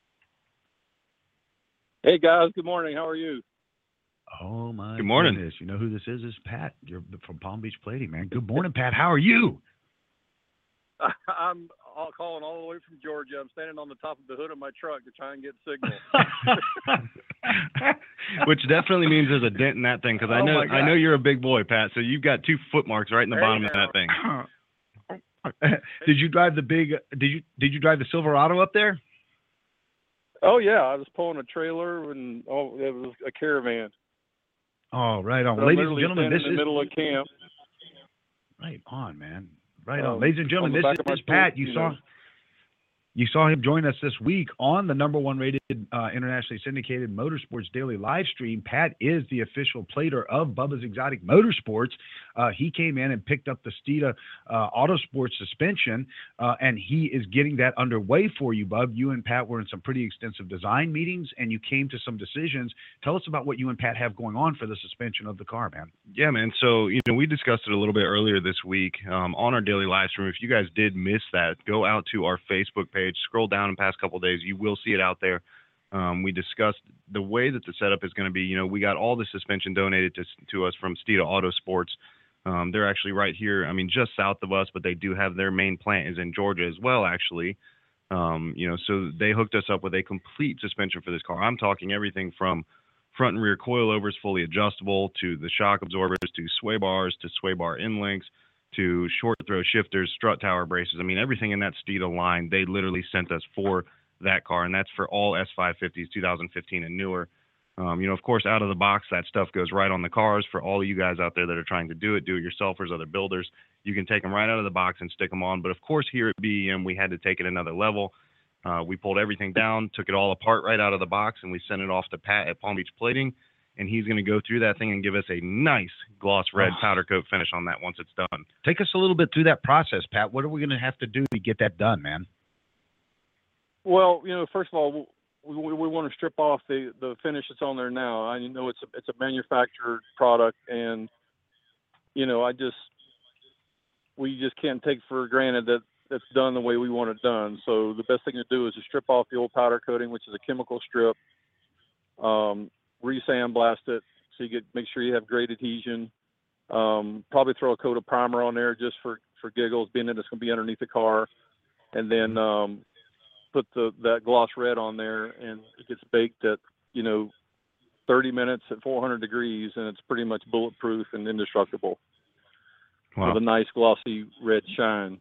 Hey guys, good morning. How are you? Oh my Good morning. goodness. You know who this is? This is Pat. You're from Palm Beach Plating, man. Good morning, Pat. How are you? I'm calling all the way from Georgia. I'm standing on the top of the hood of my truck to try and get signal. Which definitely means there's a dent in that thing, because I know you're a big boy, Pat. So you've got 2 foot marks right in the bottom of that thing. Did you drive the big? Did you drive the Silverado up there? Oh yeah, I was pulling a trailer and it was a caravan. Oh, right on, so ladies and gentlemen. This in the middle of camp. Right on, man. Right on, ladies and gentlemen. This is Pat. You saw him join us this week on the #1 rated internationally syndicated Motorsports Daily live stream. Pat is the official plater of Bubba's Exotic Motorsports. He came in and picked up the Steeda Autosport suspension, and he is getting that underway for you, Bub. You and Pat were in some pretty extensive design meetings, and you came to some decisions. Tell us about what you and Pat have going on for the suspension of the car, man. Yeah, man. So, we discussed it a little bit earlier this week on our daily live stream. If you guys did miss that, go out to our Facebook page, scroll down in the past couple of days. You will see it out there. We discussed the way that the setup is going to be. We got all the suspension donated to us from Steeda Autosports. They're actually right here, just south of us, but they do have their main plant is in Georgia as well, actually. So they hooked us up with a complete suspension for this car. I'm talking everything from front and rear coilovers, fully adjustable, to the shock absorbers, to sway bars, to sway bar end links, to short throw shifters, strut tower braces. Everything in that Steeda line, they literally sent us for that car, and that's for all S550s 2015 and newer. Of course, out of the box, that stuff goes right on the cars. For all of you guys out there that are trying to do it yourselfers, other builders, you can take them right out of the box and stick them on. But of course, here at BEM, we had to take it another level. We pulled everything down, took it all apart right out of the box, and we sent it off to Pat at Palm Beach Plating, and he's going to go through that thing and give us a nice gloss red powder coat finish on that once it's done. Take us a little bit through that process, Pat. What are we going to have to do to get that done, man? Well, first of all, we want to strip off the finish that's on there now. I know it's a manufactured product, and we just can't take for granted that it's done the way we want it done. So the best thing to do is to strip off the old powder coating, which is a chemical strip, re-sandblast it so make sure you have great adhesion. Probably throw a coat of primer on there just for giggles, being that it's going to be underneath the car, and then put that gloss red on there, and it gets baked at 30 minutes at 400 degrees, and it's pretty much bulletproof and indestructible. Wow. With a nice glossy red shine.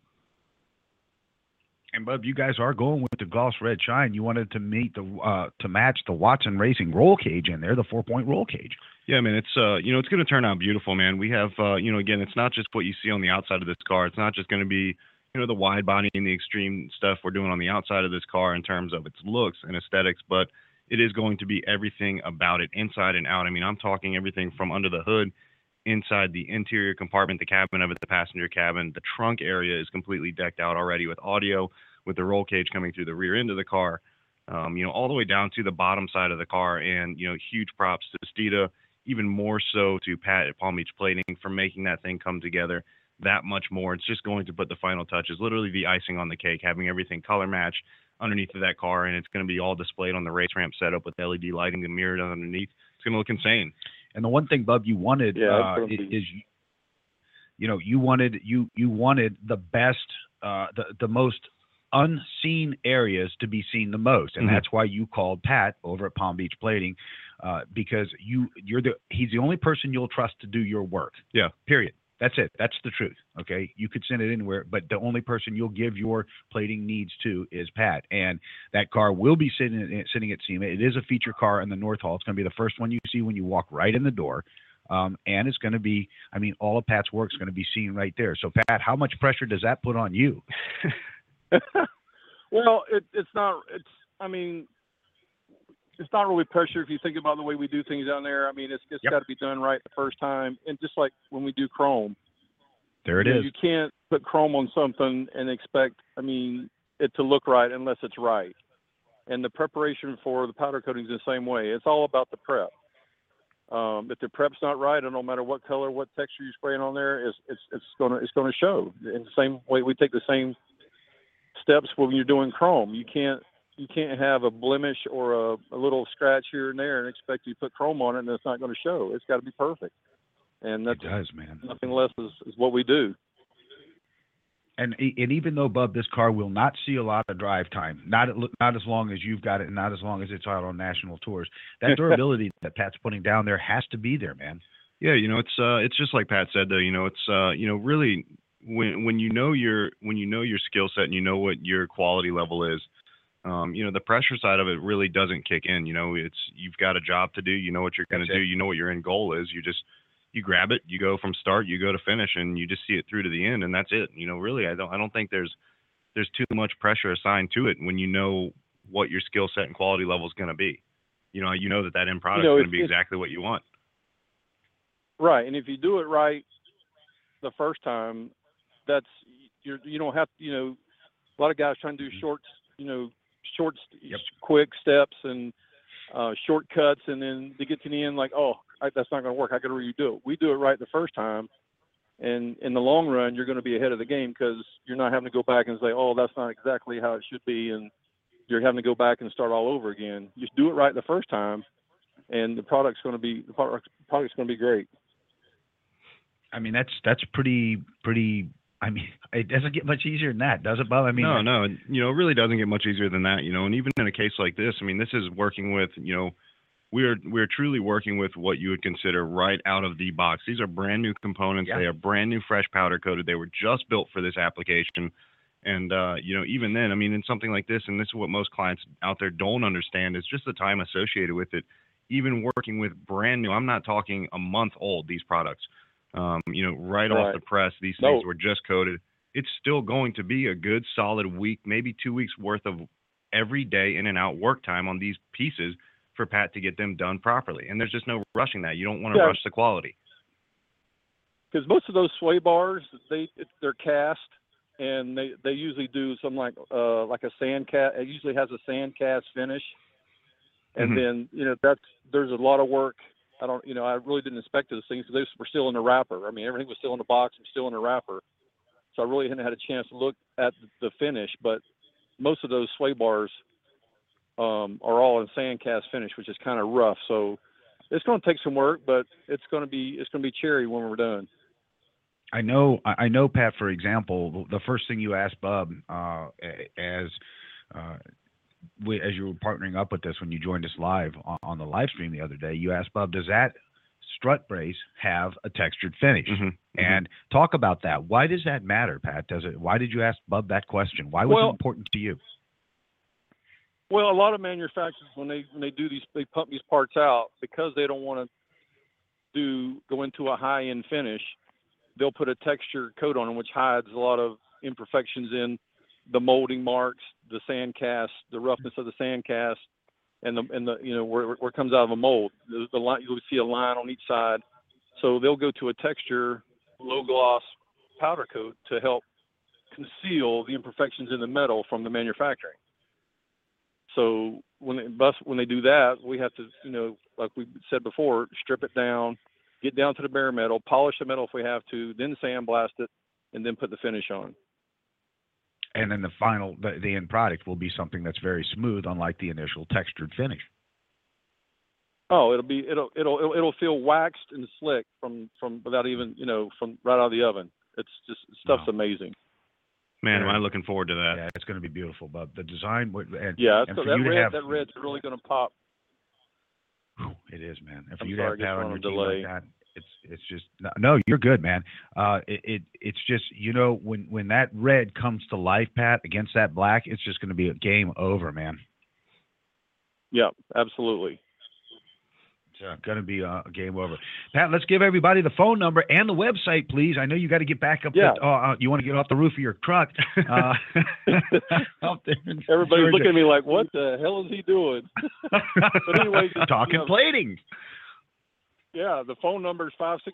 And Bub, you guys are going with the gloss red shine. You wanted to match the Watson Racing roll cage in there, the 4-point roll cage. Yeah, man, it's it's going to turn out beautiful, man. We have again, it's not just what you see on the outside of this car. It's not just going to be the wide body and the extreme stuff we're doing on the outside of this car in terms of its looks and aesthetics, but it is going to be everything about it, inside and out. I'm talking everything from under the hood, inside the interior compartment, the cabin of it, the passenger cabin. The trunk area is completely decked out already with audio, with the roll cage coming through the rear end of the car, all the way down to the bottom side of the car. And, huge props to Steeda, even more so to Pat at Palm Beach Plating for making that thing come together that much more. It's just going to put the final touches, literally the icing on the cake, having everything color match underneath of that car, and it's going to be all displayed on the race ramp setup with LED lighting and mirrored underneath. It's going to look insane. And the one thing, Bub, you wanted is you wanted the best, the most unseen areas to be seen the most, and that's why you called Pat over at Palm Beach Plating, because he's the only person you'll trust to do your work. Yeah. Period. That's it. That's the truth. Okay. You could send it anywhere, but the only person you'll give your plating needs to is Pat. And that car will be sitting at SEMA. It is a feature car in the North Hall. It's going to be the first one you see when you walk right in the door. And it's going to be, all of Pat's work is going to be seen right there. So Pat, how much pressure does that put on you? Well, it's not, it's not really pressure if you think about the way we do things down there. I mean, it's Yep. got to be done right the first time, and just like when we do chrome, There it you know, is. you can't put chrome on something and expect, I mean, it to look right unless it's right. And the preparation for the powder coating is the same way. It's all about the prep. If the prep's not right, and no matter what color, what texture you're spraying on there, it's gonna show. In the same way, we take the same steps when you're doing chrome. You can't have a blemish or a little scratch here and there and expect you to put chrome on it and it's not going to show. It's got to be perfect. And It that's does, man. nothing less is what we do. And even though, Bub, this car will not see a lot of drive time, not as long as you've got it, and not as long as it's out on national tours, that durability that Pat's putting down there has to be there, man. Yeah, you know, it's just like Pat said though. You know, it's you know, really when you know your skill set and you know what your quality level is, you know, the pressure side of it really doesn't kick in. You know, you've got a job to do. You know what you're going to do. You know what your end goal is. You grab it, you go from start, you go to finish, and you just see it through to the end, and that's it. You know, really, I don't think there's too much pressure assigned to it when you know what your skill set and quality level is going to be. You know that end product is going to be exactly what you want. Right, and if you do it right the first time, you don't have to, you know, a lot of guys trying to do quick steps and shortcuts, and then they get to the end like, that's not going to work. I got to redo it. We do it right the first time, and in the long run, you're going to be ahead of the game because you're not having to go back and say, that's not exactly how it should be, and you're having to go back and start all over again. Just do it right the first time, and the product's going to be great. I mean, that's pretty. I mean, it doesn't get much easier than that, does it, Bob? I mean, no, you know, it really doesn't get much easier than that, you know. And even in a case like this, I mean, this is working with, you know, we're truly working with what you would consider right out of the box. These are brand new components. Yeah. They are brand new, fresh powder coated. They were just built for this application. And, you know, even then, I mean, in something like this, and this is what most clients out there don't understand, is just the time associated with it. Even working with brand new, I'm not talking a month old, these products. You know, right off the press, these things were just coated. It's still going to be a good solid week, maybe 2 weeks worth of every day in and out work time on these pieces for Pat to get them done properly. And there's just no rushing that. You don't want to rush the quality. Because most of those sway bars, they're cast, and they usually do something like a sand cast. It usually has a sand cast finish. And then, you know, there's a lot of work. I really didn't inspect those things because they were still in the wrapper. I mean, everything was still in the box and still in the wrapper. So I really hadn't had a chance to look at the finish, but most of those sway bars are all in sand cast finish, which is kind of rough. So it's going to take some work, but it's going to be cherry when we're done. I know, Pat, for example, the first thing you asked Bub as you were partnering up with this when you joined us live on the live stream the other day, you asked Bub, does that strut brace have a textured finish? And talk about that. Why does that matter, Pat? Why did you ask Bub that question? Why was it important to you? Well, a lot of manufacturers, when they do these, they pump these parts out because they don't want to go into a high-end finish. They'll put a texture coat on them, which hides a lot of imperfections in the molding marks, the sand cast, the roughness of the sand cast, and the you know where it comes out of a mold. The line, you'll see a line on each side. So they'll go to a texture low gloss powder coat to help conceal the imperfections in the metal from the manufacturing. So when they do that, we have to, you know, like we said before, strip it down, get down to the bare metal, polish the metal if we have to, then sandblast it, and then put the finish on. And then the end product will be something that's very smooth, unlike the initial textured finish. Oh, it'll feel waxed and slick from without even, you know, from right out of the oven. It's just stuff's amazing. Man, am I looking forward to that? Yeah, it's going to be beautiful, Bub. The design, that red's really going to pop. It is, man. And for you to have Pat on your team like that, it's just no. You're good, man. It's just, you know, when that red comes to life, Pat, against that black, it's just going to be a game over, man. Yeah, absolutely. It's going to be a game over. Pat, let's give everybody the phone number and the website, please. I know you got to get back up. Yeah. You want to get off the roof of your truck. Out there in Everybody's Georgia. looking at me like, what the hell is he doing? But anyway, Talking plating. Yeah, the phone number is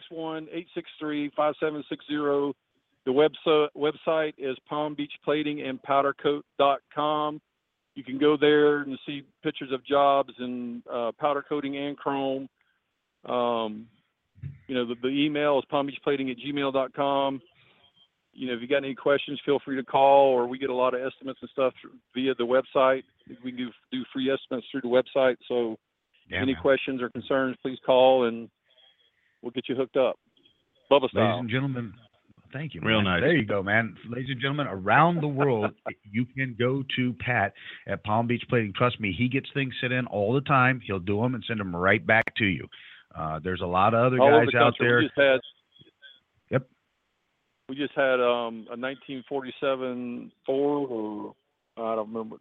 561-863-5760. The website is palmbeachplatingandpowdercoat.com. You can go there and see pictures of jobs and powder coating and chrome. The email is palmbeachplating@gmail.com. If you got any questions, feel free to call, or we get a lot of estimates and stuff via the website. We can do free estimates through the website. So any questions or concerns, please call, and we'll get you hooked up. Bubba style. Ladies and gentlemen, thank you, man. Real nice. There you go, man. Ladies and gentlemen, around the world, you can go to Pat at Palm Beach Plating. Trust me, he gets things sent in all the time. He'll do them and send them right back to you. There's a lot of other all guys over the out country. there. We just had a 1947 Ford, or I don't remember,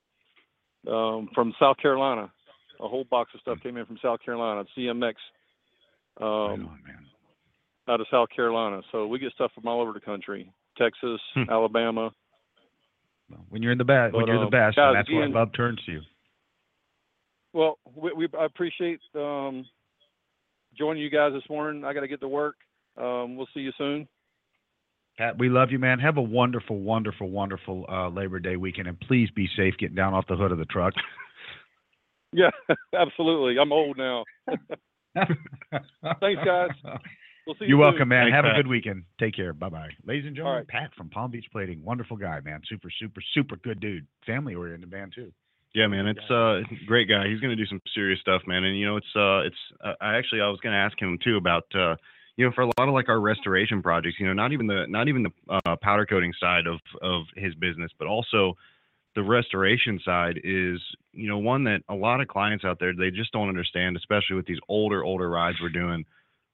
from South Carolina. A whole box of stuff came in from South Carolina, CMX, Right on, man. out of South Carolina. So we get stuff from all over the country, Texas, Alabama. Well, when you're in the best, when But, you're the best, guys, and that's again, what Bub turns to you. Well, I appreciate joining you guys this morning. I got to get to work. We'll see you soon. Pat, we love you, man. Have a wonderful, wonderful, wonderful Labor Day weekend, and please be safe getting down off the hood of the truck. Yeah, absolutely. I'm old now. Thanks, guys. We'll see you You're soon. welcome, man. Thanks, Have Pat. a good weekend. Take care. Bye-bye. Ladies and gentlemen, All right. Pat from Palm Beach Plating. Wonderful guy, man. Super, super, super good dude. Family-oriented man, too. Yeah, man, it's a great guy. He's going to do some serious stuff, man. And I was going to ask him too about for a lot of like our restoration projects, not even the powder coating side of his business, but also the restoration side is one that a lot of clients out there, they just don't understand, especially with these older rides we're doing.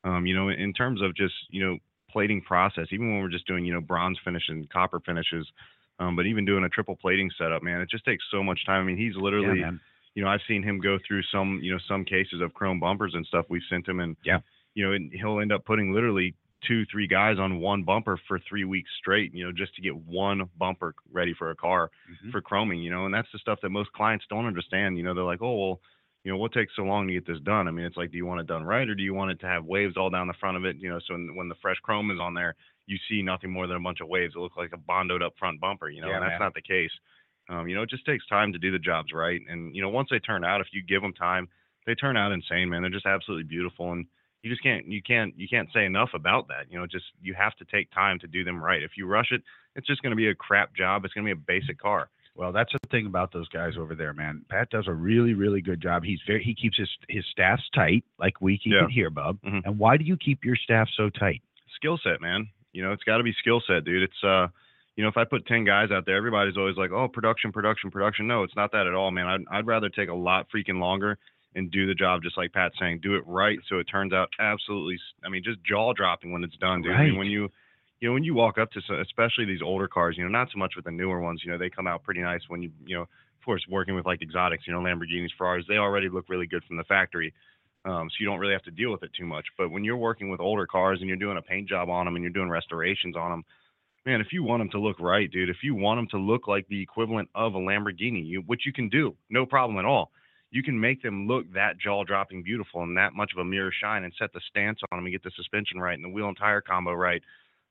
In terms of just plating process, even when we're just doing bronze finish and copper finishes. But even doing a triple plating setup, man, it just takes so much time. I mean, he's literally, I've seen him go through some cases of chrome bumpers and stuff we've sent him, and and he'll end up putting literally 2-3 guys on one bumper for 3 weeks straight, just to get one bumper ready for a car for chroming, and that's the stuff that most clients don't understand. They're like, oh, well, what takes so long to get this done? I mean, it's like, do you want it done right, or do you want it to have waves all down the front of it? So when the fresh chrome is on there, you see nothing more than a bunch of waves. It looks like a bondoed up front bumper, and that's not the case. It just takes time to do the jobs right. And, once they turn out, if you give them time, they turn out insane, man. They're just absolutely beautiful. And you just can't say enough about that. You have to take time to do them right. If you rush it, it's just going to be a crap job. It's going to be a basic car. Well, that's the thing about those guys over there, man. Pat does a really, really good job. He keeps his staffs tight, like we keep it here, Bub. Mhm. And why do you keep your staff so tight? Skill set, man. It's got to be skill set, dude. It's if I put 10 guys out there, everybody's always like, oh, production. No, it's not that at all, man. I'd rather take a lot freaking longer and do the job just like Pat's saying, do it right so it turns out absolutely, just jaw dropping when it's done, dude. Right. I mean, when you walk up to especially these older cars, not so much with the newer ones, they come out pretty nice when of course, working with like exotics, Lamborghinis, Ferraris, they already look really good from the factory. So you don't really have to deal with it too much. But when you're working with older cars and you're doing a paint job on them and you're doing restorations on them, man, if you want them to look right, dude, if you want them to look like the equivalent of a Lamborghini, which you can do, no problem at all. You can make them look that jaw-dropping beautiful and that much of a mirror shine and set the stance on them and get the suspension right and the wheel and tire combo right.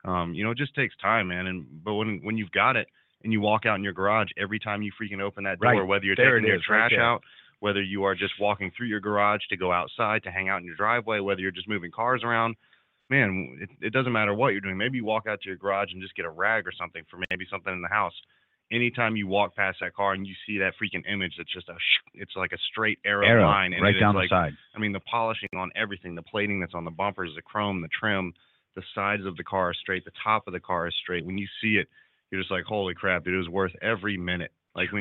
It just takes time, man. But when you've got it and you walk out in your garage, every time you freaking open that door, whether you're taking your trash out, whether you are just walking through your garage to go outside to hang out in your driveway, whether you're just moving cars around, man, it doesn't matter what you're doing. Maybe you walk out to your garage and just get a rag or something for maybe something in the house. Anytime you walk past that car and you see that freaking image, it's just it's like a straight arrow line. And right down the like, side. The polishing on everything, the plating that's on the bumpers, the chrome, the trim, the sides of the car is straight, the top of the car is straight. When you see it, you're just like, holy crap, dude, it was worth every minute. Like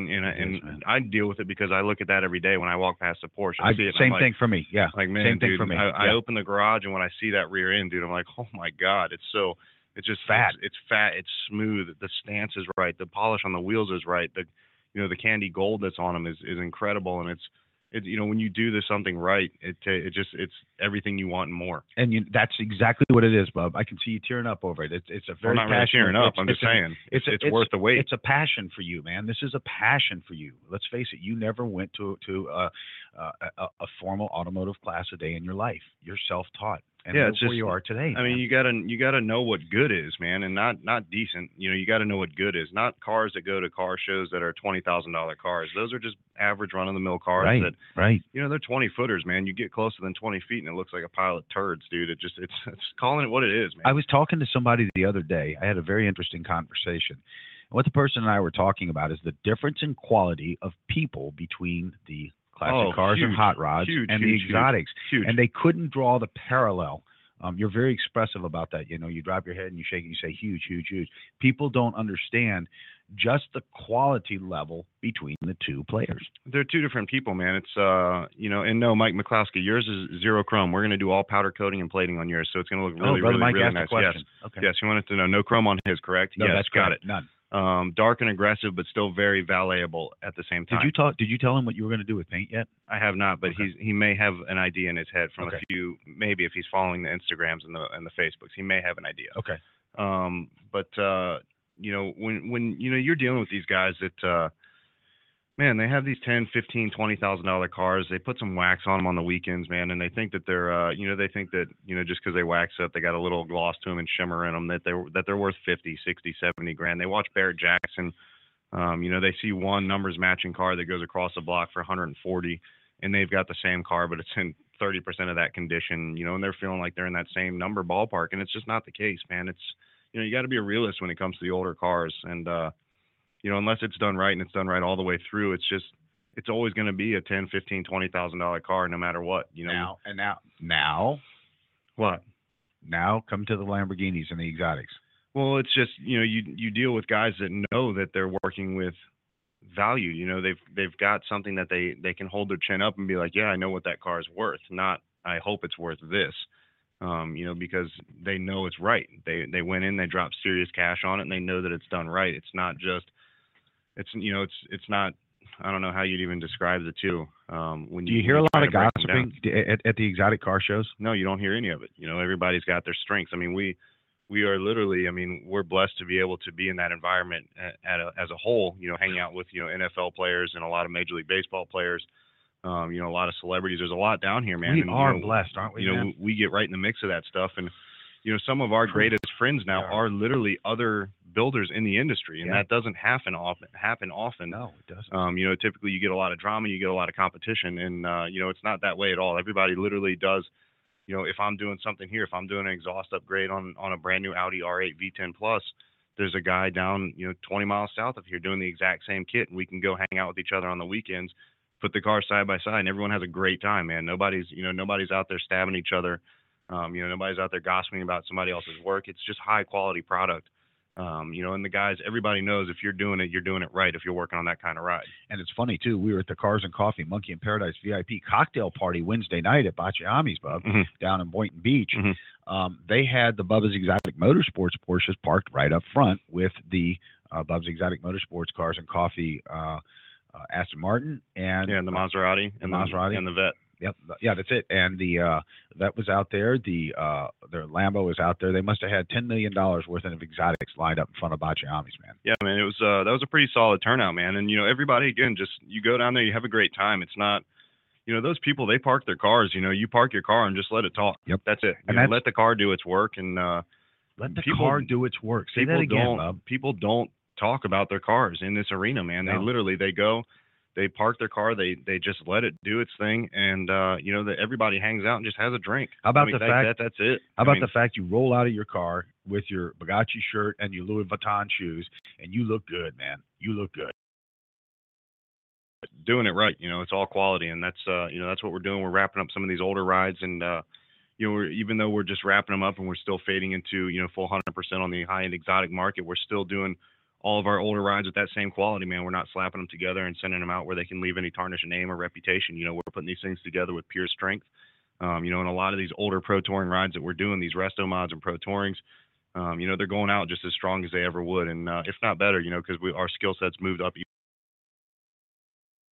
I deal with it because I look at that every day when I walk past a Porsche. I see it, same thing for me. Yeah. Like, man, same thing dude, for me. I open the garage and when I see that rear end, dude, I'm like, oh my God, it's just fat. It's fat. It's smooth. The stance is right. The polish on the wheels is right. The candy gold that's on them is incredible. And when you do something right, it's everything you want and more. And that's exactly what it is, Bub. I can see you tearing up over it. It's a very I'm not really tearing up. I'm just saying it's worth the wait. It's a passion for you, man. This is a passion for you. Let's face it. You never went to a formal automotive class a day in your life. You're self-taught. And it's where just, you are today. I mean, you gotta know what good is, man, and not decent. You gotta know what good is. Not cars that go to car shows that are $20,000 cars. Those are just average run-of-the-mill cars right. They're 20-footers, man. You get closer than 20 feet and it looks like a pile of turds, dude. It's calling it what it is, man. I was talking to somebody the other day. I had a very interesting conversation. And what the person and I were talking about is the difference in quality of people between the classic cars and hot rods and the exotics. Huge. And they couldn't draw the parallel. You're very expressive about that. You drop your head and you shake and you say huge, huge, huge. People don't understand just the quality level between the two players. They're two different people, man. It's and no, Mike McCloskey, yours is zero chrome. We're going to do all powder coating and plating on yours, so it's going to look really Mike really asked nice. A question. Yes. Okay. Yes, you wanted to know no chrome on his, correct? No, yes, that's got correct. it. None. Dark and aggressive, but still very valuable at the same time. Did you tell him what you were going to do with paint yet? I have not, but he may have an idea in his head from Okay. a few. Maybe if he's following the Instagrams and the Facebooks, he may have an idea. Okay. When you're dealing with these guys that man, they have these $10,000, $15,000, $20,000 cars. They put some wax on them on the weekends, man, and they think that they're, they think that, just because they wax up, they got a little gloss to them and shimmer in them, that they're worth 50, 60, 70 grand. They watch Barrett Jackson. They see one numbers matching car that goes across the block for 140, and they've got the same car, but it's in 30% of that condition, and they're feeling like they're in that same number ballpark, and it's just not the case, man. It's, you got to be a realist when it comes to the older cars, and unless it's done right and it's done right all the way through, it's always going to be a $10,000, $15,000, $20,000 car no matter what. Now what? Now come to the Lamborghinis and the exotics. Well, it's just you deal with guys that know that they're working with value. They've got something that they can hold their chin up and be like, yeah, I know what that car is worth. Not I hope it's worth this. Because they know it's right. They went in, they dropped serious cash on it, and they know that it's done right. It's not just. It's not. I don't know how you'd even describe the two. Do you hear a lot of gossiping at the exotic car shows? No, you don't hear any of it. Everybody's got their strengths. I mean, we are literally. I mean, we're blessed to be able to be in that environment as a whole. Hanging out with NFL players and a lot of Major League Baseball players. A lot of celebrities. There's a lot down here, man. We are blessed, aren't we? Man? We get right in the mix of that stuff, and some of our greatest friends now are literally other builders in the industry, and that doesn't happen often. No, it doesn't. Typically you get a lot of drama, you get a lot of competition, and it's not that way at all. Everybody literally does. If I'm doing something here, if I'm doing an exhaust upgrade on a brand new Audi R8 V10 Plus, there's a guy down 20 miles south of here doing the exact same kit, and we can go hang out with each other on the weekends. Put the cars side by side, and everyone has a great time, man. Nobody's out there stabbing each other. Nobody's out there gossiping about somebody else's work. It's just high quality product. And the guys, everybody knows if you're doing it right, if you're working on that kind of ride. And it's funny too. We were at the Cars and Coffee Monkey in Paradise VIP cocktail party Wednesday night at Bacciami's, Bub, down in Boynton Beach. They had the Bubba's Exotic Motorsports Porsches parked right up front with the Bubba's Exotic Motorsports Cars and Coffee Aston Martin and the Maserati and the Vet. Yep. Yeah, that's it. And the Vet was out there. Their Lambo was out there. They must have had $10 million worth of exotics lined up in front of Bacciami's, man. Yeah, man. It was that was a pretty solid turnout, man. And everybody, again, just you go down there, you have a great time. It's not, those people, they park their cars. You park your car and just let it talk. Yep. That's it. And let the car do its work. And let the car do its work. Say that again, Bob. People don't talk about their cars in this arena, man. No. They go. They park their car. They just let it do its thing, and that everybody hangs out and just has a drink. How about the fact that's it? How about the fact you roll out of your car with your Bugatti shirt and your Louis Vuitton shoes, and you look good, man. You look good. Doing it right, it's all quality, and that's that's what we're doing. We're wrapping up some of these older rides, and even though we're just wrapping them up and we're still fading into full 100% on the high end exotic market, we're still doing all of our older rides with that same quality, man. We're not slapping them together and sending them out where they can leave any tarnished name or reputation. We're putting these things together with pure strength. And a lot of these older pro touring rides that we're doing, these resto mods and pro tourings, they're going out just as strong as they ever would, and if not better, because our skill sets moved up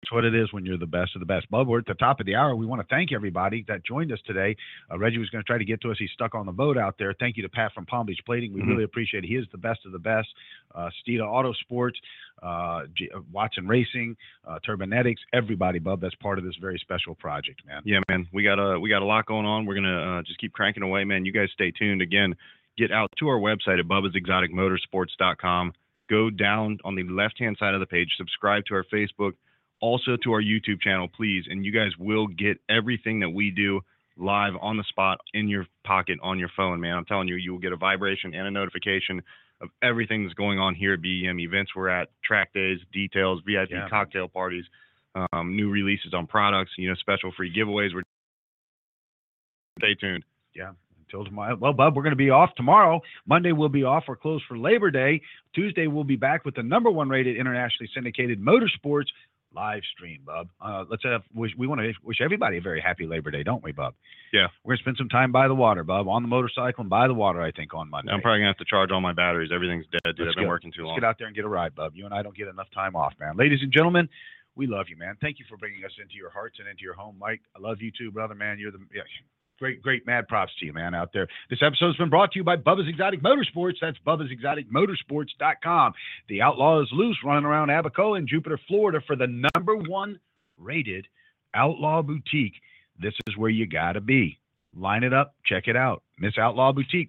That's what it is when you're the best of the best. Bub, we're at the top of the hour. We want to thank everybody that joined us today. Reggie was going to try to get to us. He's stuck on the boat out there. Thank you to Pat from Palm Beach Plating. We really appreciate it. He is the best of the best. Steeda Auto Sports, Watson Racing, Turbonetics, everybody, Bub, that's part of this very special project, man. Yeah, man. We got a lot going on. We're going to just keep cranking away, man. You guys stay tuned. Again, get out to our website at Bubba'sExoticMotorsports.com. Go down on the left-hand side of the page. Subscribe to our Facebook. Also to our YouTube channel, please, and you guys will get everything that we do live on the spot in your pocket on your phone, man. I'm telling you, you will get a vibration and a notification of everything that's going on here at BEM, events we're at, track days, details, VIP cocktail parties, new releases on products, special free giveaways. Stay tuned. Yeah. Until tomorrow. Well, Bub, we're going to be off tomorrow. Monday we'll be off. We're closed for Labor Day. Tuesday we'll be back with the #1 rated internationally syndicated motorsports live stream, Bub. We want to wish everybody a very happy Labor Day, don't we, Bub? Yeah. We're going to spend some time by the water, Bub, on the motorcycle and by the water, I think, on Monday. I'm probably going to have to charge all my batteries. Everything's dead, dude. I've been working too long. Let's get out there and get a ride, Bub. You and I don't get enough time off, man. Ladies and gentlemen, we love you, man. Thank you for bringing us into your hearts and into your home. Mike, I love you too, brother, man. You're the great mad props to you, man, out there. This episode's been brought to you by Bubba's Exotic Motorsports. That's Bubba'sExoticMotorsports.com. The Outlaw is loose, running around Abacoa in Jupiter, Florida for the #1 rated Outlaw Boutique. This is where you got to be. Line it up. Check it out. Miss Outlaw Boutique,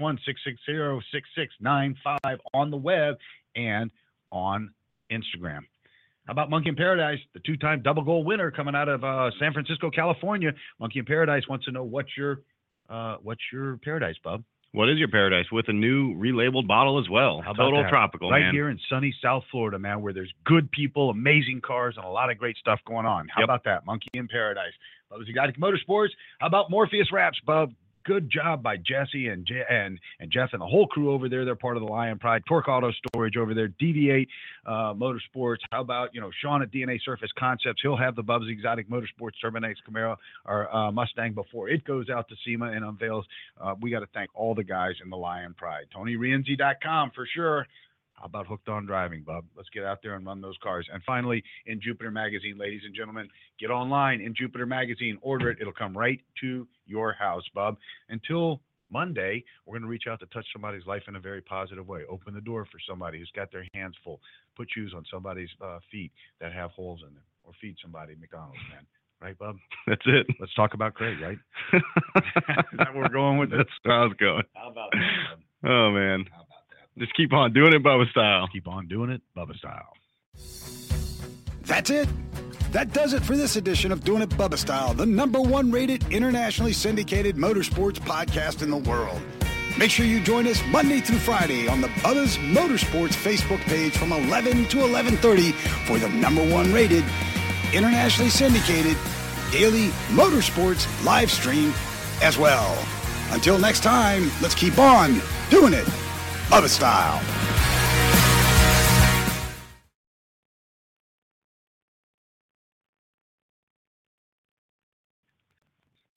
561-660-6695 on the web and on Instagram. How about Monkey in Paradise, the 2-time double gold winner coming out of San Francisco, California? Monkey in Paradise wants to know what's your paradise, Bub? What is your paradise? With a new relabeled bottle as well. How about Total that? tropical, right man. Here in sunny South Florida, man, where there's good people, amazing cars, and a lot of great stuff going on. How about that? Monkey in Paradise. Bubba's Exotic Motorsports. How about Morpheus Wraps, Bub? Good job by Jesse and Jeff and the whole crew over there. They're part of the Lion Pride. Torque Auto Storage over there. DV8 Motorsports. How about, Sean at DNA Surface Concepts? He'll have the Bubba's Exotic Motorsports Turbonetics Camaro or Mustang before it goes out to SEMA and unveils. We got to thank all the guys in the Lion Pride. TonyRienzi.com for sure. How about Hooked on Driving, Bub? Let's get out there and run those cars. And finally, in Jupiter Magazine, ladies and gentlemen, get online in Jupiter Magazine. Order it. It'll come right to your house, Bub. Until Monday, we're going to reach out to touch somebody's life in a very positive way. Open the door for somebody who's got their hands full. Put shoes on somebody's feet that have holes in them. Or feed somebody McDonald's, man. Right, Bub? That's it. Let's talk about Craig, right? Is that where we're going with this? That's where I was going. How about that, Bub? Oh, man. How about that? Just keep on doing it Bubba style. Keep on doing it Bubba style. That's it. That does it for this edition of Doing It Bubba Style, the #1 rated internationally syndicated motorsports podcast in the world. Make sure you join us Monday through Friday on the Bubba's Motorsports Facebook page from 11 to 11:30 for the #1 rated internationally syndicated daily motorsports live stream as well. Until next time, let's keep on doing it Bubba style.